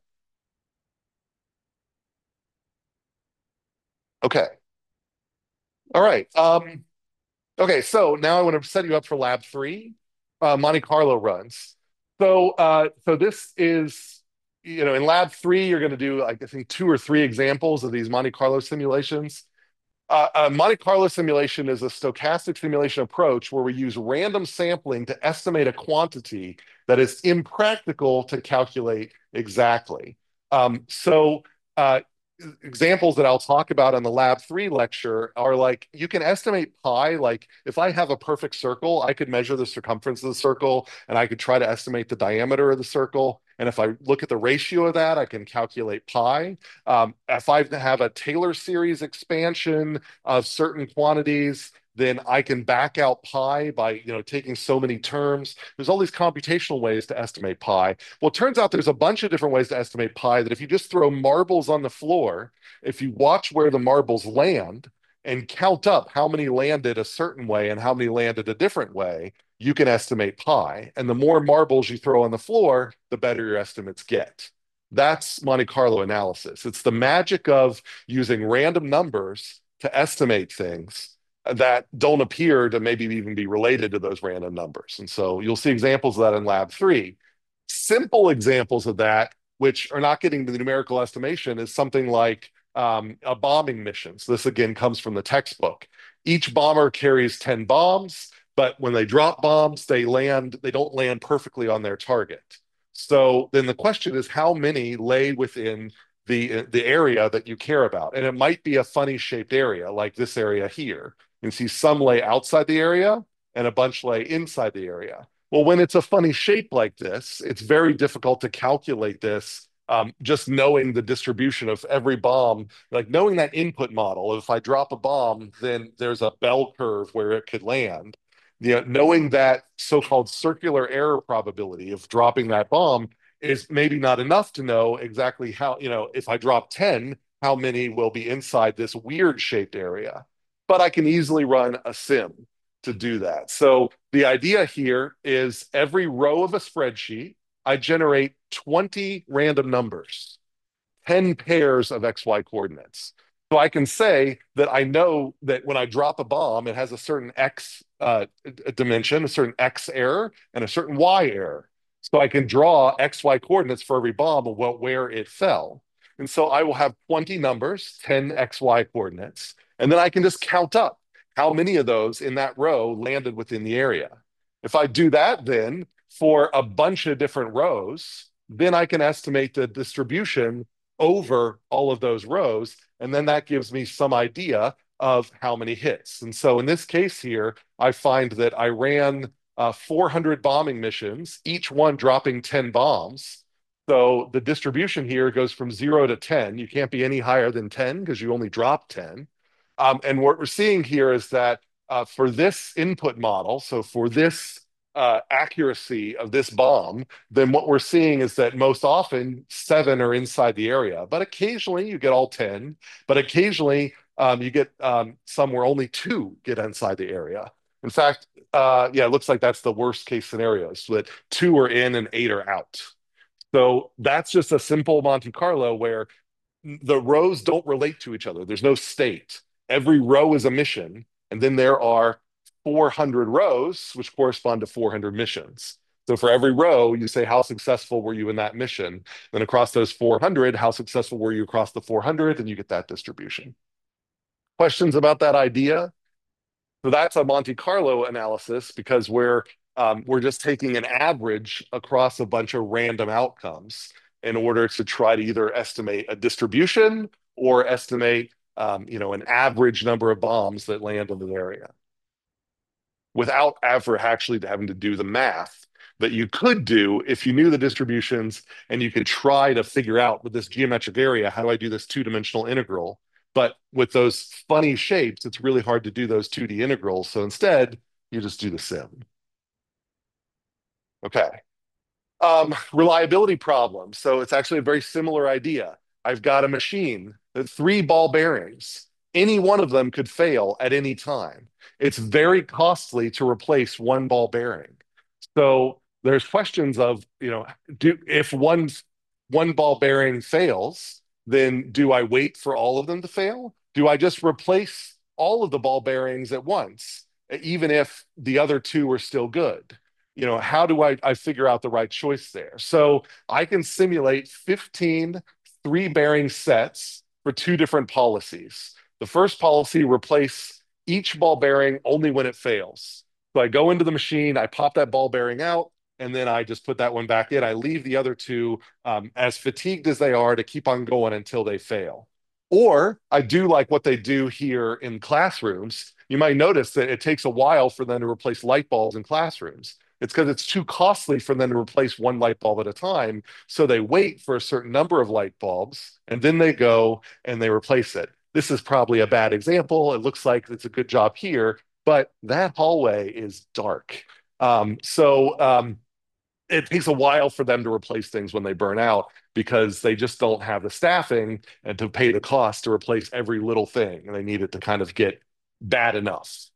Okay. All right. Okay, so now I want to set you up for lab 3, Monte Carlo runs. So this is, in lab 3, you're going to do, like, I think 2 or 3 examples of these Monte Carlo simulations. A Monte Carlo simulation is a stochastic simulation approach where we use random sampling to estimate a quantity that is impractical to calculate exactly. So examples that I'll talk about on the Lab 3 lecture are like you can estimate pi. Like if I have a perfect circle, I could measure the circumference of the circle and I could try to estimate the diameter of the circle. And if I look at the ratio of that, I can calculate pi. If I have a Taylor series expansion of certain quantities, then I can back out pi by taking so many terms. There's all these computational ways to estimate pi. Well, it turns out there's a bunch of different ways to estimate pi that if you just throw marbles on the floor, if you watch where the marbles land and count up how many landed a certain way and how many landed a different way, you can estimate pi. And the more marbles you throw on the floor, the better your estimates get. That's Monte Carlo analysis. It's the magic of using random numbers to estimate things that don't appear to maybe even be related to those random numbers. And so you'll see examples of that in Lab 3. Simple examples of that, which are not getting to the numerical estimation, is something like a bombing mission. So this again comes from the textbook. Each bomber carries 10 bombs, but when they drop bombs, they don't land perfectly on their target. So then the question is how many lay within the area that you care about? And it might be a funny shaped area like this area here. You can see some lay outside the area and a bunch lay inside the area. Well, when it's a funny shape like this, it's very difficult to calculate this just knowing the distribution of every bomb, like knowing that input model. If I drop a bomb, then there's a bell curve where it could land. Knowing that so-called circular error probability of dropping that bomb is maybe not enough to know exactly how, if I drop 10, how many will be inside this weird shaped area. But I can easily run a sim to do that. So the idea here is every row of a spreadsheet, I generate 20 random numbers, 10 pairs of XY coordinates. So I can say that I know that when I drop a bomb, it has a certain X dimension, a certain X error, and a certain Y error. So I can draw XY coordinates for every bomb of where it fell. And so I will have 20 numbers, 10 XY coordinates, and then I can just count up how many of those in that row landed within the area. If I do that, then for a bunch of different rows, then I can estimate the distribution over all of those rows. And then that gives me some idea of how many hits. And so in this case here, I find that I ran 400 bombing missions, each one dropping 10 bombs. So the distribution here goes from 0 to 10. You can't be any higher than 10 because you only drop 10. And what we're seeing here is that for this input model, so for this accuracy of this bomb, then what we're seeing is that most often 7 are inside the area, but occasionally you get all 10, but occasionally you get some where only 2 get inside the area. In fact, yeah, it looks like that's the worst case scenario, so that 2 are in and 8 are out. So that's just a simple Monte Carlo where the rows don't relate to each other. There's no state. Every row is a mission, and then there are 400 rows, which correspond to 400 missions. So for every row, you say, how successful were you in that mission? Then across those 400, how successful were you across the 400? And you get that distribution. Questions about that idea? So that's a Monte Carlo analysis because we're just taking an average across a bunch of random outcomes in order to try to either estimate a distribution or estimate an average number of bombs that land in the area without ever actually having to do the math that you could do if you knew the distributions and you could try to figure out with this geometric area, how do I do this two-dimensional integral? But with those funny shapes, it's really hard to do those 2D integrals. So instead, you just do the sim. Okay. Reliability problem. So it's actually a very similar idea. I've got a machine that 3 ball bearings. Any one of them could fail at any time. It's very costly to replace 1 ball bearing. So there's questions of, if one ball bearing fails, then do I wait for all of them to fail? Do I just replace all of the ball bearings at once, even if the other 2 are still good? How do I figure out the right choice there? So I can simulate 15 3 bearing sets for 2 different policies. The first policy, replace each ball bearing only when it fails. So I go into the machine, I pop that ball bearing out, and then I just put that one back in. I leave the other 2 as fatigued as they are to keep on going until they fail. Or I do like what they do here in classrooms. You might notice that it takes a while for them to replace light bulbs in classrooms. It's because it's too costly for them to replace one light bulb at a time. So they wait for a certain number of light bulbs and then they go and they replace it. This is probably a bad example. It looks like it's a good job here, but that hallway is dark. It takes a while for them to replace things when they burn out because they just don't have the staffing and to pay the cost to replace every little thing. And they need it to kind of get bad enough.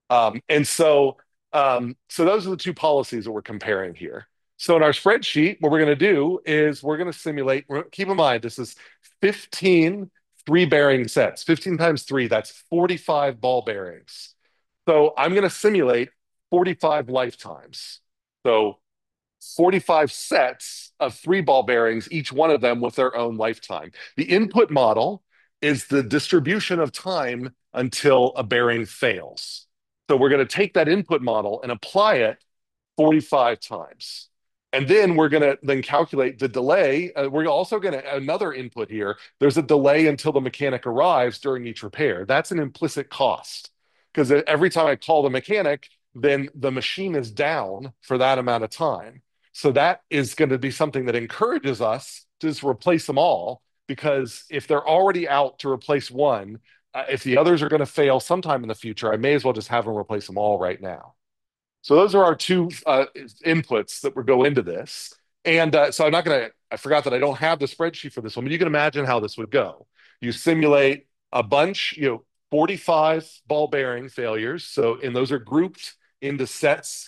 So those are the two policies that we're comparing here. So in our spreadsheet, what we're going to do is we're going to simulate. Keep in mind, this is 15 three-bearing sets. 15 times three, that's 45 ball bearings. So I'm going to simulate 45 lifetimes. So 45 sets of three ball bearings, each one of them with their own lifetime. The input model is the distribution of time until a bearing fails. So we're going to take that input model and apply it 45 times. And then we're going to then calculate the delay. We're also going to another input here. There's a delay until the mechanic arrives during each repair. That's an implicit cost because every time I call the mechanic, then the machine is down for that amount of time. So that is going to be something that encourages us to just replace them all because if they're already out to replace one, if the others are going to fail sometime in the future, I may as well just have them replace them all right now. So those are our two inputs that would go into this. And so I'm not going to, I forgot that I don't have the spreadsheet for this one, but you can imagine how this would go. You simulate a bunch, 45 ball bearing failures. So, and those are grouped into sets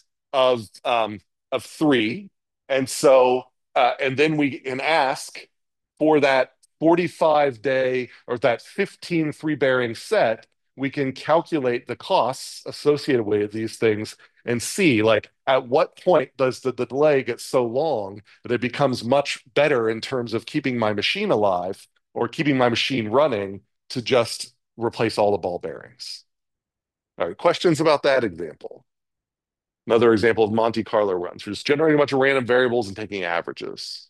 of three. And then we can ask for that 45 day or that 15 three bearing set, we can calculate the costs associated with these things and see like at what point does the delay get so long that it becomes much better in terms of keeping my machine alive or keeping my machine running to just replace all the ball bearings. All right, questions about that example? Another example of Monte Carlo runs. We're just generating a bunch of random variables and taking averages.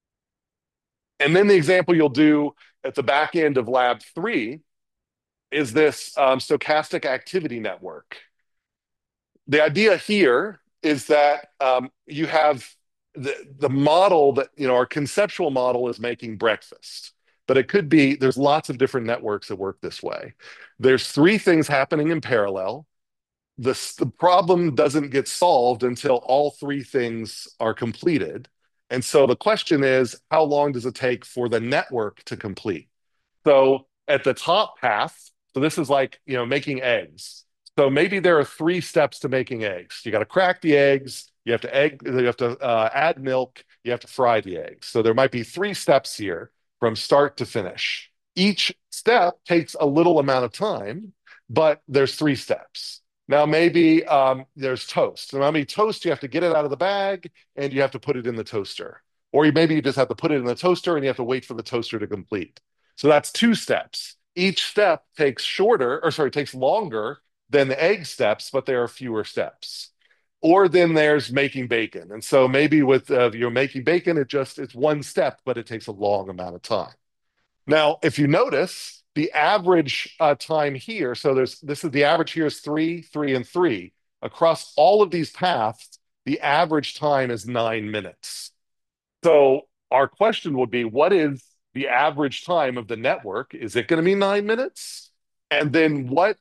And then the example you'll do at the back end of lab 3 is this stochastic activity network. The idea here is that you have the model that, our conceptual model is making breakfast, but it could be, there's lots of different networks that work this way. There's three things happening in parallel. The problem doesn't get solved until all three things are completed. And so the question is, how long does it take for the network to complete? So at the top path, so this is like, making eggs. So maybe there are three steps to making eggs. You got to crack the eggs, you have to add milk, you have to fry the eggs. So there might be three steps here from start to finish. Each step takes a little amount of time, but there's three steps. Now, maybe there's toast. So maybe toast, you have to get it out of the bag and you have to put it in the toaster. Or maybe you just have to put it in the toaster and you have to wait for the toaster to complete. So that's two steps. Each step takes longer than the egg steps, but there are fewer steps. Or then there's making bacon. And so maybe with making bacon, it's one step, but it takes a long amount of time. Now, if you notice, the average time here, so the average here is 3, 3, and 3. Across all of these paths, the average time is 9 minutes. So our question would be, what is the average time of the network? Is it going to be 9 minutes? And then what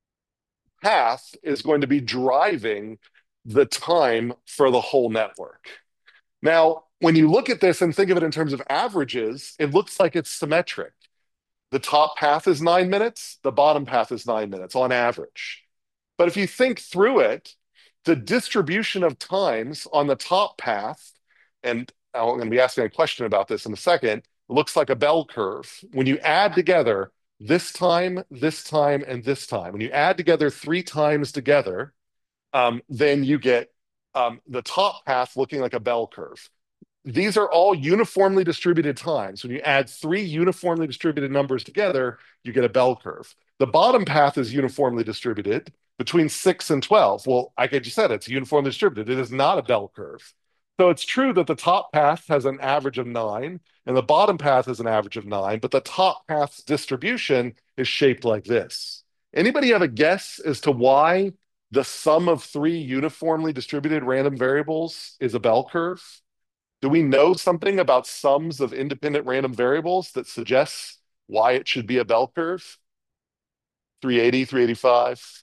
path is going to be driving the time for the whole network? Now, when you look at this and think of it in terms of averages, it looks like it's symmetric. The top path is 9 minutes, the bottom path is 9 minutes on average. But if you think through it, the distribution of times on the top path, and I'm going to be asking a question about this in a second, looks like a bell curve. When you add together this time, and this time, when you add together three times together, then you get the top path looking like a bell curve. These are all uniformly distributed times. When you add three uniformly distributed numbers together, you get a bell curve. The bottom path is uniformly distributed between 6 and 12. Well, like I just said, it's uniformly distributed. It is not a bell curve. So it's true that the top path has an average of nine and the bottom path has an average of nine, but the top path's distribution is shaped like this. Anybody have a guess as to why the sum of three uniformly distributed random variables is a bell curve? Do we know something about sums of independent random variables that suggests why it should be a bell curve? 380, 385,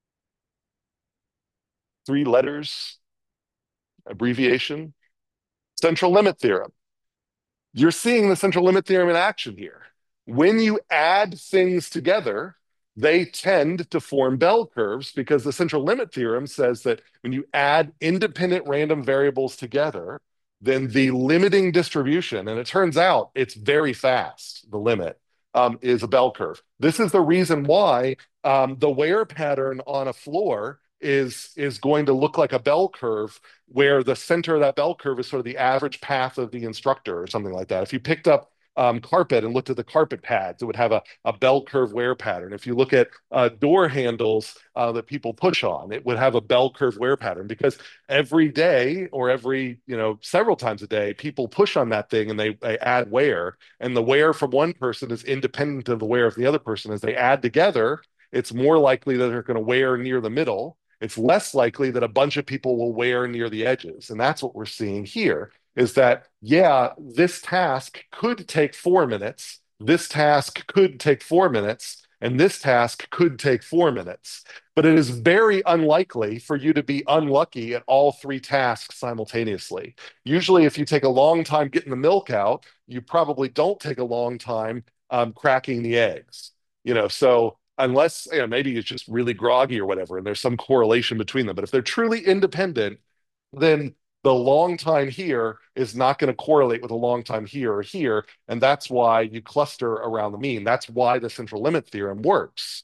three letters, abbreviation. Central limit theorem. You're seeing the central limit theorem in action here. When you add things together, they tend to form bell curves because the central limit theorem says that when you add independent random variables together, then the limiting distribution, and it turns out it's very fast, the limit, is a bell curve. This is the reason why the wear pattern on a floor is going to look like a bell curve where the center of that bell curve is sort of the average path of the instructor or something like that. If you picked up carpet and looked at the carpet pads, it would have a bell curve wear pattern. If you look at door handles that people push on, it would have a bell curve wear pattern because every day or every, several times a day, people push on that thing and they add wear. And the wear from one person is independent of the wear of the other person. As they add together, it's more likely that they're going to wear near the middle. It's less likely that a bunch of people will wear near the edges. And that's what we're seeing here is that, yeah, this task could take 4 minutes. This task could take 4 minutes. And this task could take 4 minutes. But it is very unlikely for you to be unlucky at all three tasks simultaneously. Usually, if you take a long time getting the milk out, you probably don't take a long time cracking the eggs. So unless maybe it's just really groggy or whatever, and there's some correlation between them. But if they're truly independent, then the long time here is not going to correlate with a long time here or here. And that's why you cluster around the mean. That's why the central limit theorem works.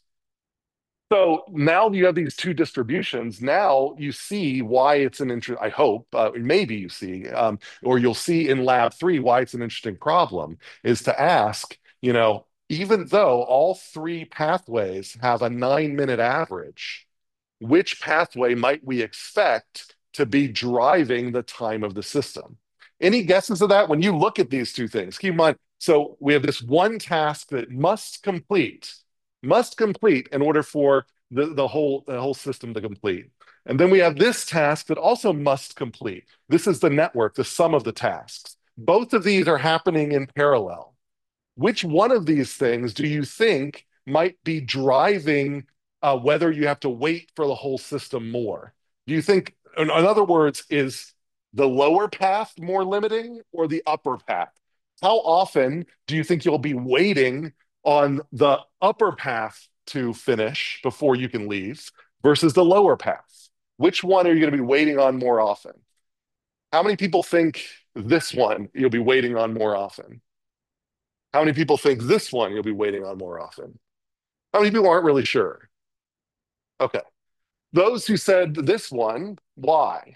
So now you have these two distributions. Now you see why it's an I hope, maybe you see, or you'll see in lab 3 why it's an interesting problem is to ask, even though all three pathways have a 9-minute average, which pathway might we expect to be driving the time of the system? Any guesses of that? When you look at these two things, keep in mind, so we have this one task that must complete in order for the whole system to complete. And then we have this task that also must complete. This is the network, the sum of the tasks. Both of these are happening in parallel. Which one of these things do you think might be driving whether you have to wait for the whole system more? Do you think, in other words, is the lower path more limiting or the upper path? How often do you think you'll be waiting on the upper path to finish before you can leave versus the lower path? Which one are you going to be waiting on more often? How many people think this one you'll be waiting on more often? How many people think this one you'll be waiting on more often? How many people aren't really sure? Okay. Those who said this one, why?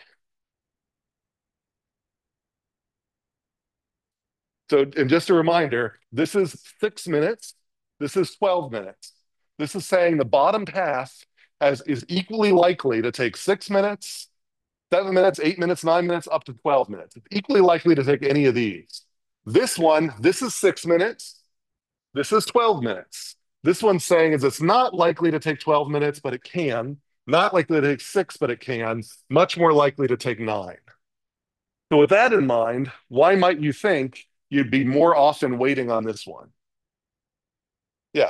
So, and just a reminder, this is 6 minutes. This is 12 minutes. This is saying the bottom path is equally likely to take 6 minutes, 7 minutes, 8 minutes, 9 minutes, up to 12 minutes. It's equally likely to take any of these. This one, this is 6 minutes. This is 12 minutes. This one's saying is it's not likely to take 12 minutes, but it can. Not likely to take 6, but it can. Much more likely to take 9. So with that in mind, why might you think you'd be more often waiting on this one? Yeah,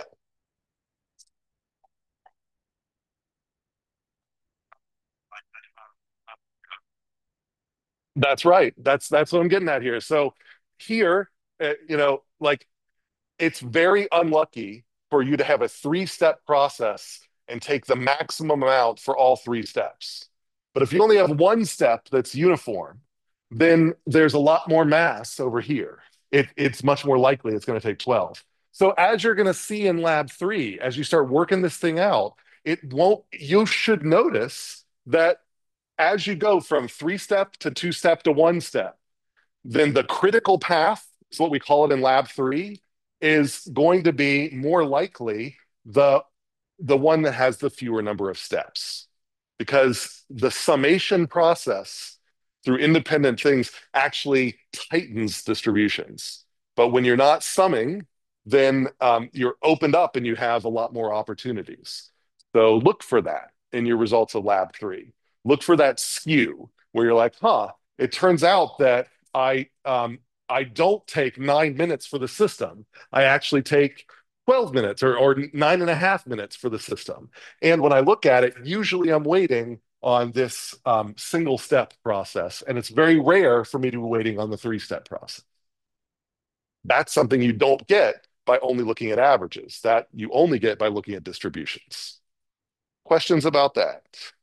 that's right. That's what I'm getting at here. So here, like it's very unlucky for you to have a three-step process and take the maximum amount for all three steps. But if you only have one step that's uniform, then there's a lot more mass over here. It's much more likely it's going to take 12. So as you're going to see in lab 3, as you start working this thing out, you should notice that as you go from three-step to two-step to one-step, then the critical path is what we call it in lab 3 is going to be more likely the one that has the fewer number of steps because the summation process through independent things actually tightens distributions. But when you're not summing, then you're opened up and you have a lot more opportunities. So look for that in your results of lab three. Look for that skew where you're like, huh, it turns out that I don't take 9 minutes for the system. I actually take 12 minutes or 9.5 minutes for the system. And when I look at it, usually I'm waiting on this single step process. And it's very rare for me to be waiting on the three-step process. That's something you don't get by only looking at averages. That you only get by looking at distributions. Questions about that?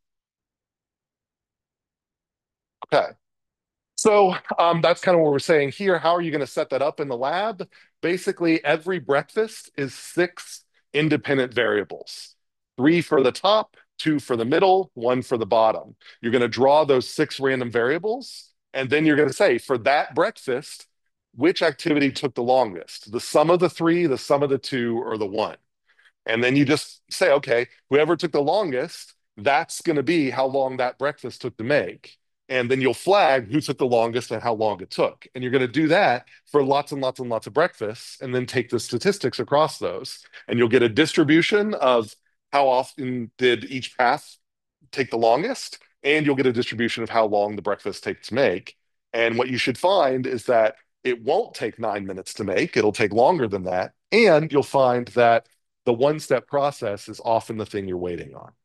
Okay. So that's kind of what we're saying here. How are you going to set that up in the lab? Basically, every breakfast is six independent variables: three for the top, two for the middle, one for the bottom. You're going to draw those six random variables, and then you're going to say, for that breakfast, which activity took the longest? The sum of the three, the sum of the two, or the one? And then you just say, okay, whoever took the longest, that's going to be how long that breakfast took to make. And then you'll flag who took the longest and how long it took. And you're going to do that for lots and lots and lots of breakfasts, and then take the statistics across those. And you'll get a distribution of how often did each path take the longest, and you'll get a distribution of how long the breakfast takes to make. And what you should find is that it won't take 9 minutes to make, it'll take longer than that. And you'll find that the one step process is often the thing you're waiting on.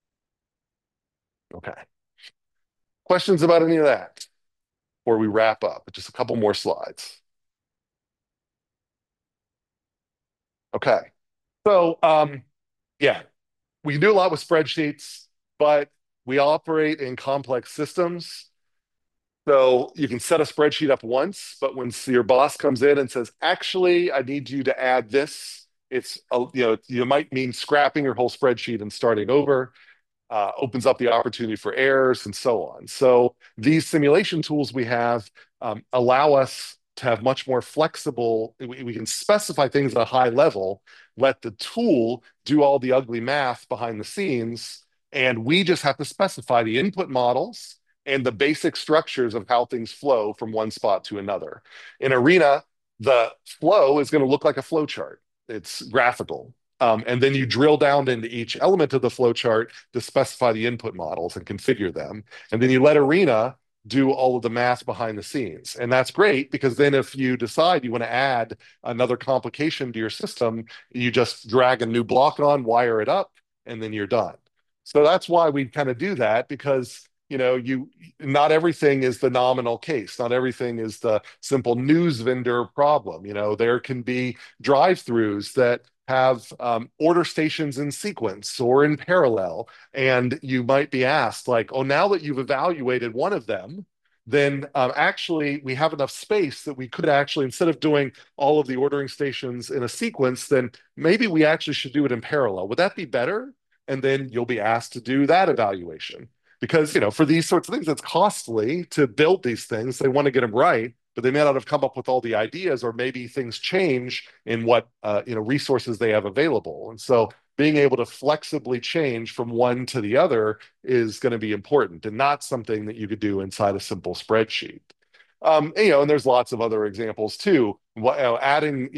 Okay. Questions about any of that before we wrap up? Just a couple more slides. Okay. So, yeah, we can do a lot with spreadsheets, but we operate in complex systems. So you can set a spreadsheet up once, but when your boss comes in and says, actually, I need you to add this, you might mean scrapping your whole spreadsheet and starting over. Opens up the opportunity for errors and so on. So these simulation tools we have allow us to have much more flexible, we can specify things at a high level, let the tool do all the ugly math behind the scenes, and we just have to specify the input models and the basic structures of how things flow from one spot to another. In Arena, the flow is going to look like a flow chart. It's graphical. And then you drill down into each element of the flow chart to specify the input models and configure them. And then you let Arena do all of the math behind the scenes. And that's great because then if you decide you want to add another complication to your system, you just drag a new block on, wire it up, and then you're done. So that's why we kind of do that, because you not everything is the nominal case. Not everything is the simple news vendor problem. There can be drive-throughs that have order stations in sequence or in parallel. And you might be asked, like, oh, now that you've evaluated one of them, then actually we have enough space that we could actually, instead of doing all of the ordering stations in a sequence, then maybe we actually should do it in parallel. Would that be better? And then you'll be asked to do that evaluation. Because, for these sorts of things, it's costly to build these things. They want to get them right, but they may not have come up with all the ideas, or maybe things change in what resources they have available. And so being able to flexibly change from one to the other is going to be important, and not something that you could do inside a simple spreadsheet. And there's lots of other examples too. Adding,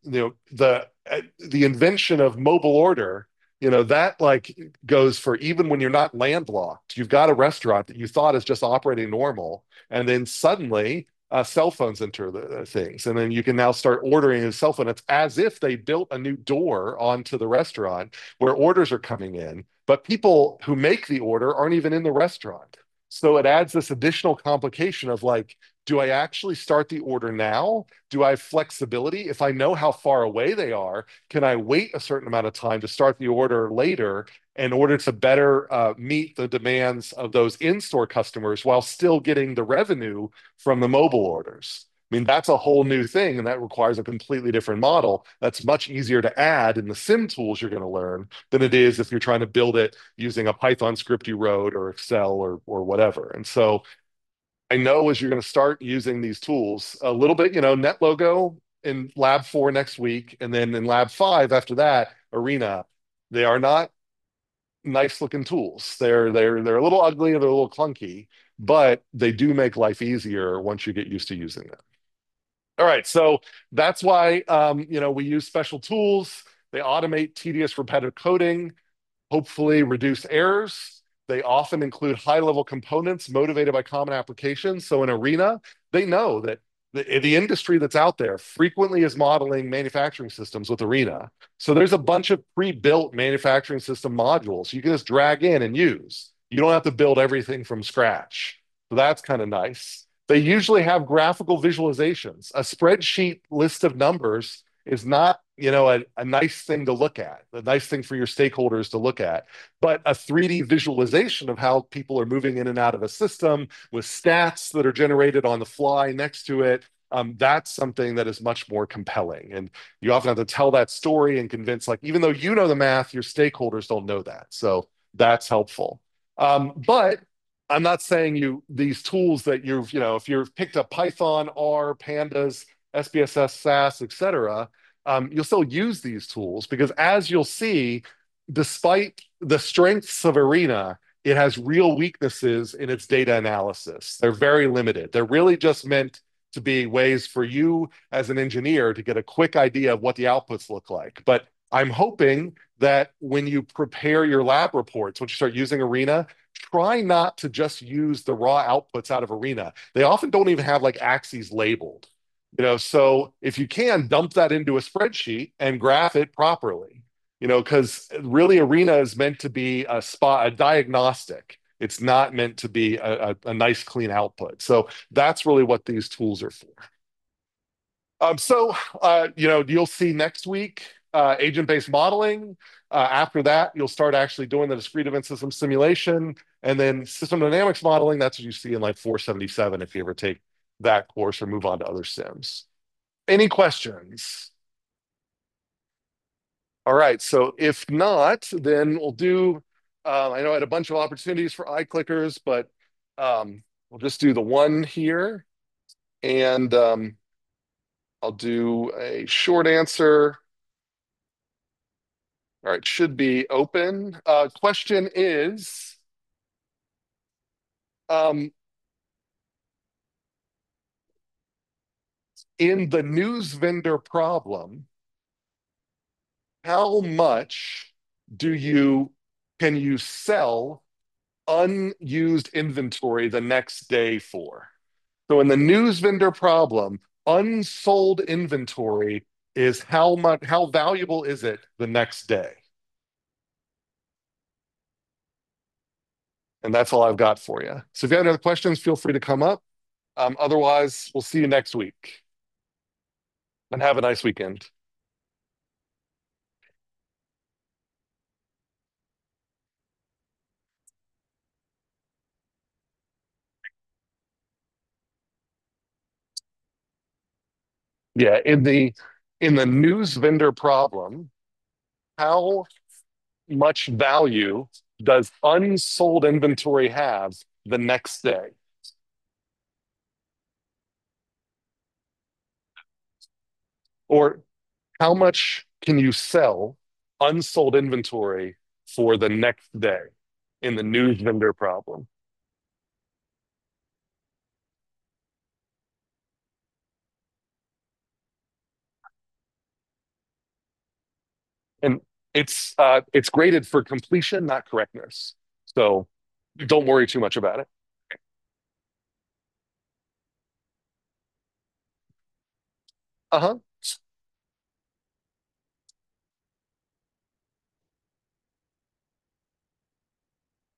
the invention of mobile order, that like goes for even when you're not landlocked. You've got a restaurant that you thought is just operating normal, and then suddenly cell phones enter the things, and then you can now start ordering a cell phone. It's as if they built a new door onto the restaurant where orders are coming in, but people who make the order aren't even in the restaurant. So it adds this additional complication of like, do I actually start the order now? Do I have flexibility? If I know how far away they are, can I wait a certain amount of time to start the order later in order to better meet the demands of those in-store customers while still getting the revenue from the mobile orders? I mean, that's a whole new thing, and that requires a completely different model. That's much easier to add in the sim tools you're going to learn than it is if you're trying to build it using a Python script you wrote or Excel or whatever. And so I know as you're going to start using these tools a little bit, NetLogo in Lab 4 next week, and then in Lab 5 after that, Arena, they are not nice looking tools. They're a little ugly and they're a little clunky, but they do make life easier once you get used to using them. All right, so that's why we use special tools. They automate tedious, repetitive coding, hopefully reduce errors. They often include high-level components motivated by common applications. So in Arena, they know that the industry that's out there frequently is modeling manufacturing systems with Arena. So there's a bunch of pre-built manufacturing system modules you can just drag in and use. You don't have to build everything from scratch. So that's kind of nice. They usually have graphical visualizations. A spreadsheet list of numbers is not, a nice thing to look at, a nice thing for your stakeholders to look at, but a 3D visualization of how people are moving in and out of a system with stats that are generated on the fly next to it. That's something that is much more compelling. And you often have to tell that story and convince, like, even though you know the math, your stakeholders don't know that. So that's helpful. But I'm not saying these tools that if you've picked up Python, R, Pandas, SPSS, SAS, etc., you'll still use these tools because, as you'll see, despite the strengths of Arena, it has real weaknesses in its data analysis. They're very limited. They're really just meant to be ways for you as an engineer to get a quick idea of what the outputs look like. But I'm hoping that when you prepare your lab reports, when you start using Arena, try not to just use the raw outputs out of Arena. They often don't even have like axes labeled. So if you can dump that into a spreadsheet and graph it properly, because really Arena is meant to be a diagnostic. It's not meant to be a nice clean output. So that's really what these tools are for. You'll see next week agent-based modeling. After that, you'll start actually doing the discrete event system simulation, and then system dynamics modeling. That's what you see in like 477 if you ever take that course or move on to other sims. Any questions? All right. So if not, then we'll do. I know I had a bunch of opportunities for iClickers, but we'll just do the one here, and I'll do a short answer. All right, should be open. Question is, um, in the news vendor problem, how much do you can you sell unused inventory the next day for? So in the news vendor problem, unsold inventory is how valuable is it the next day? And that's all I've got for you. So if you have any other questions, feel free to come up. Otherwise, we'll see you next week and have a nice weekend. Yeah, in the news vendor problem, how much value does unsold inventory have the next day? Or how much can you sell unsold inventory for the next day in the news vendor problem? And it's graded for completion, not correctness. So don't worry too much about it. Uh-huh.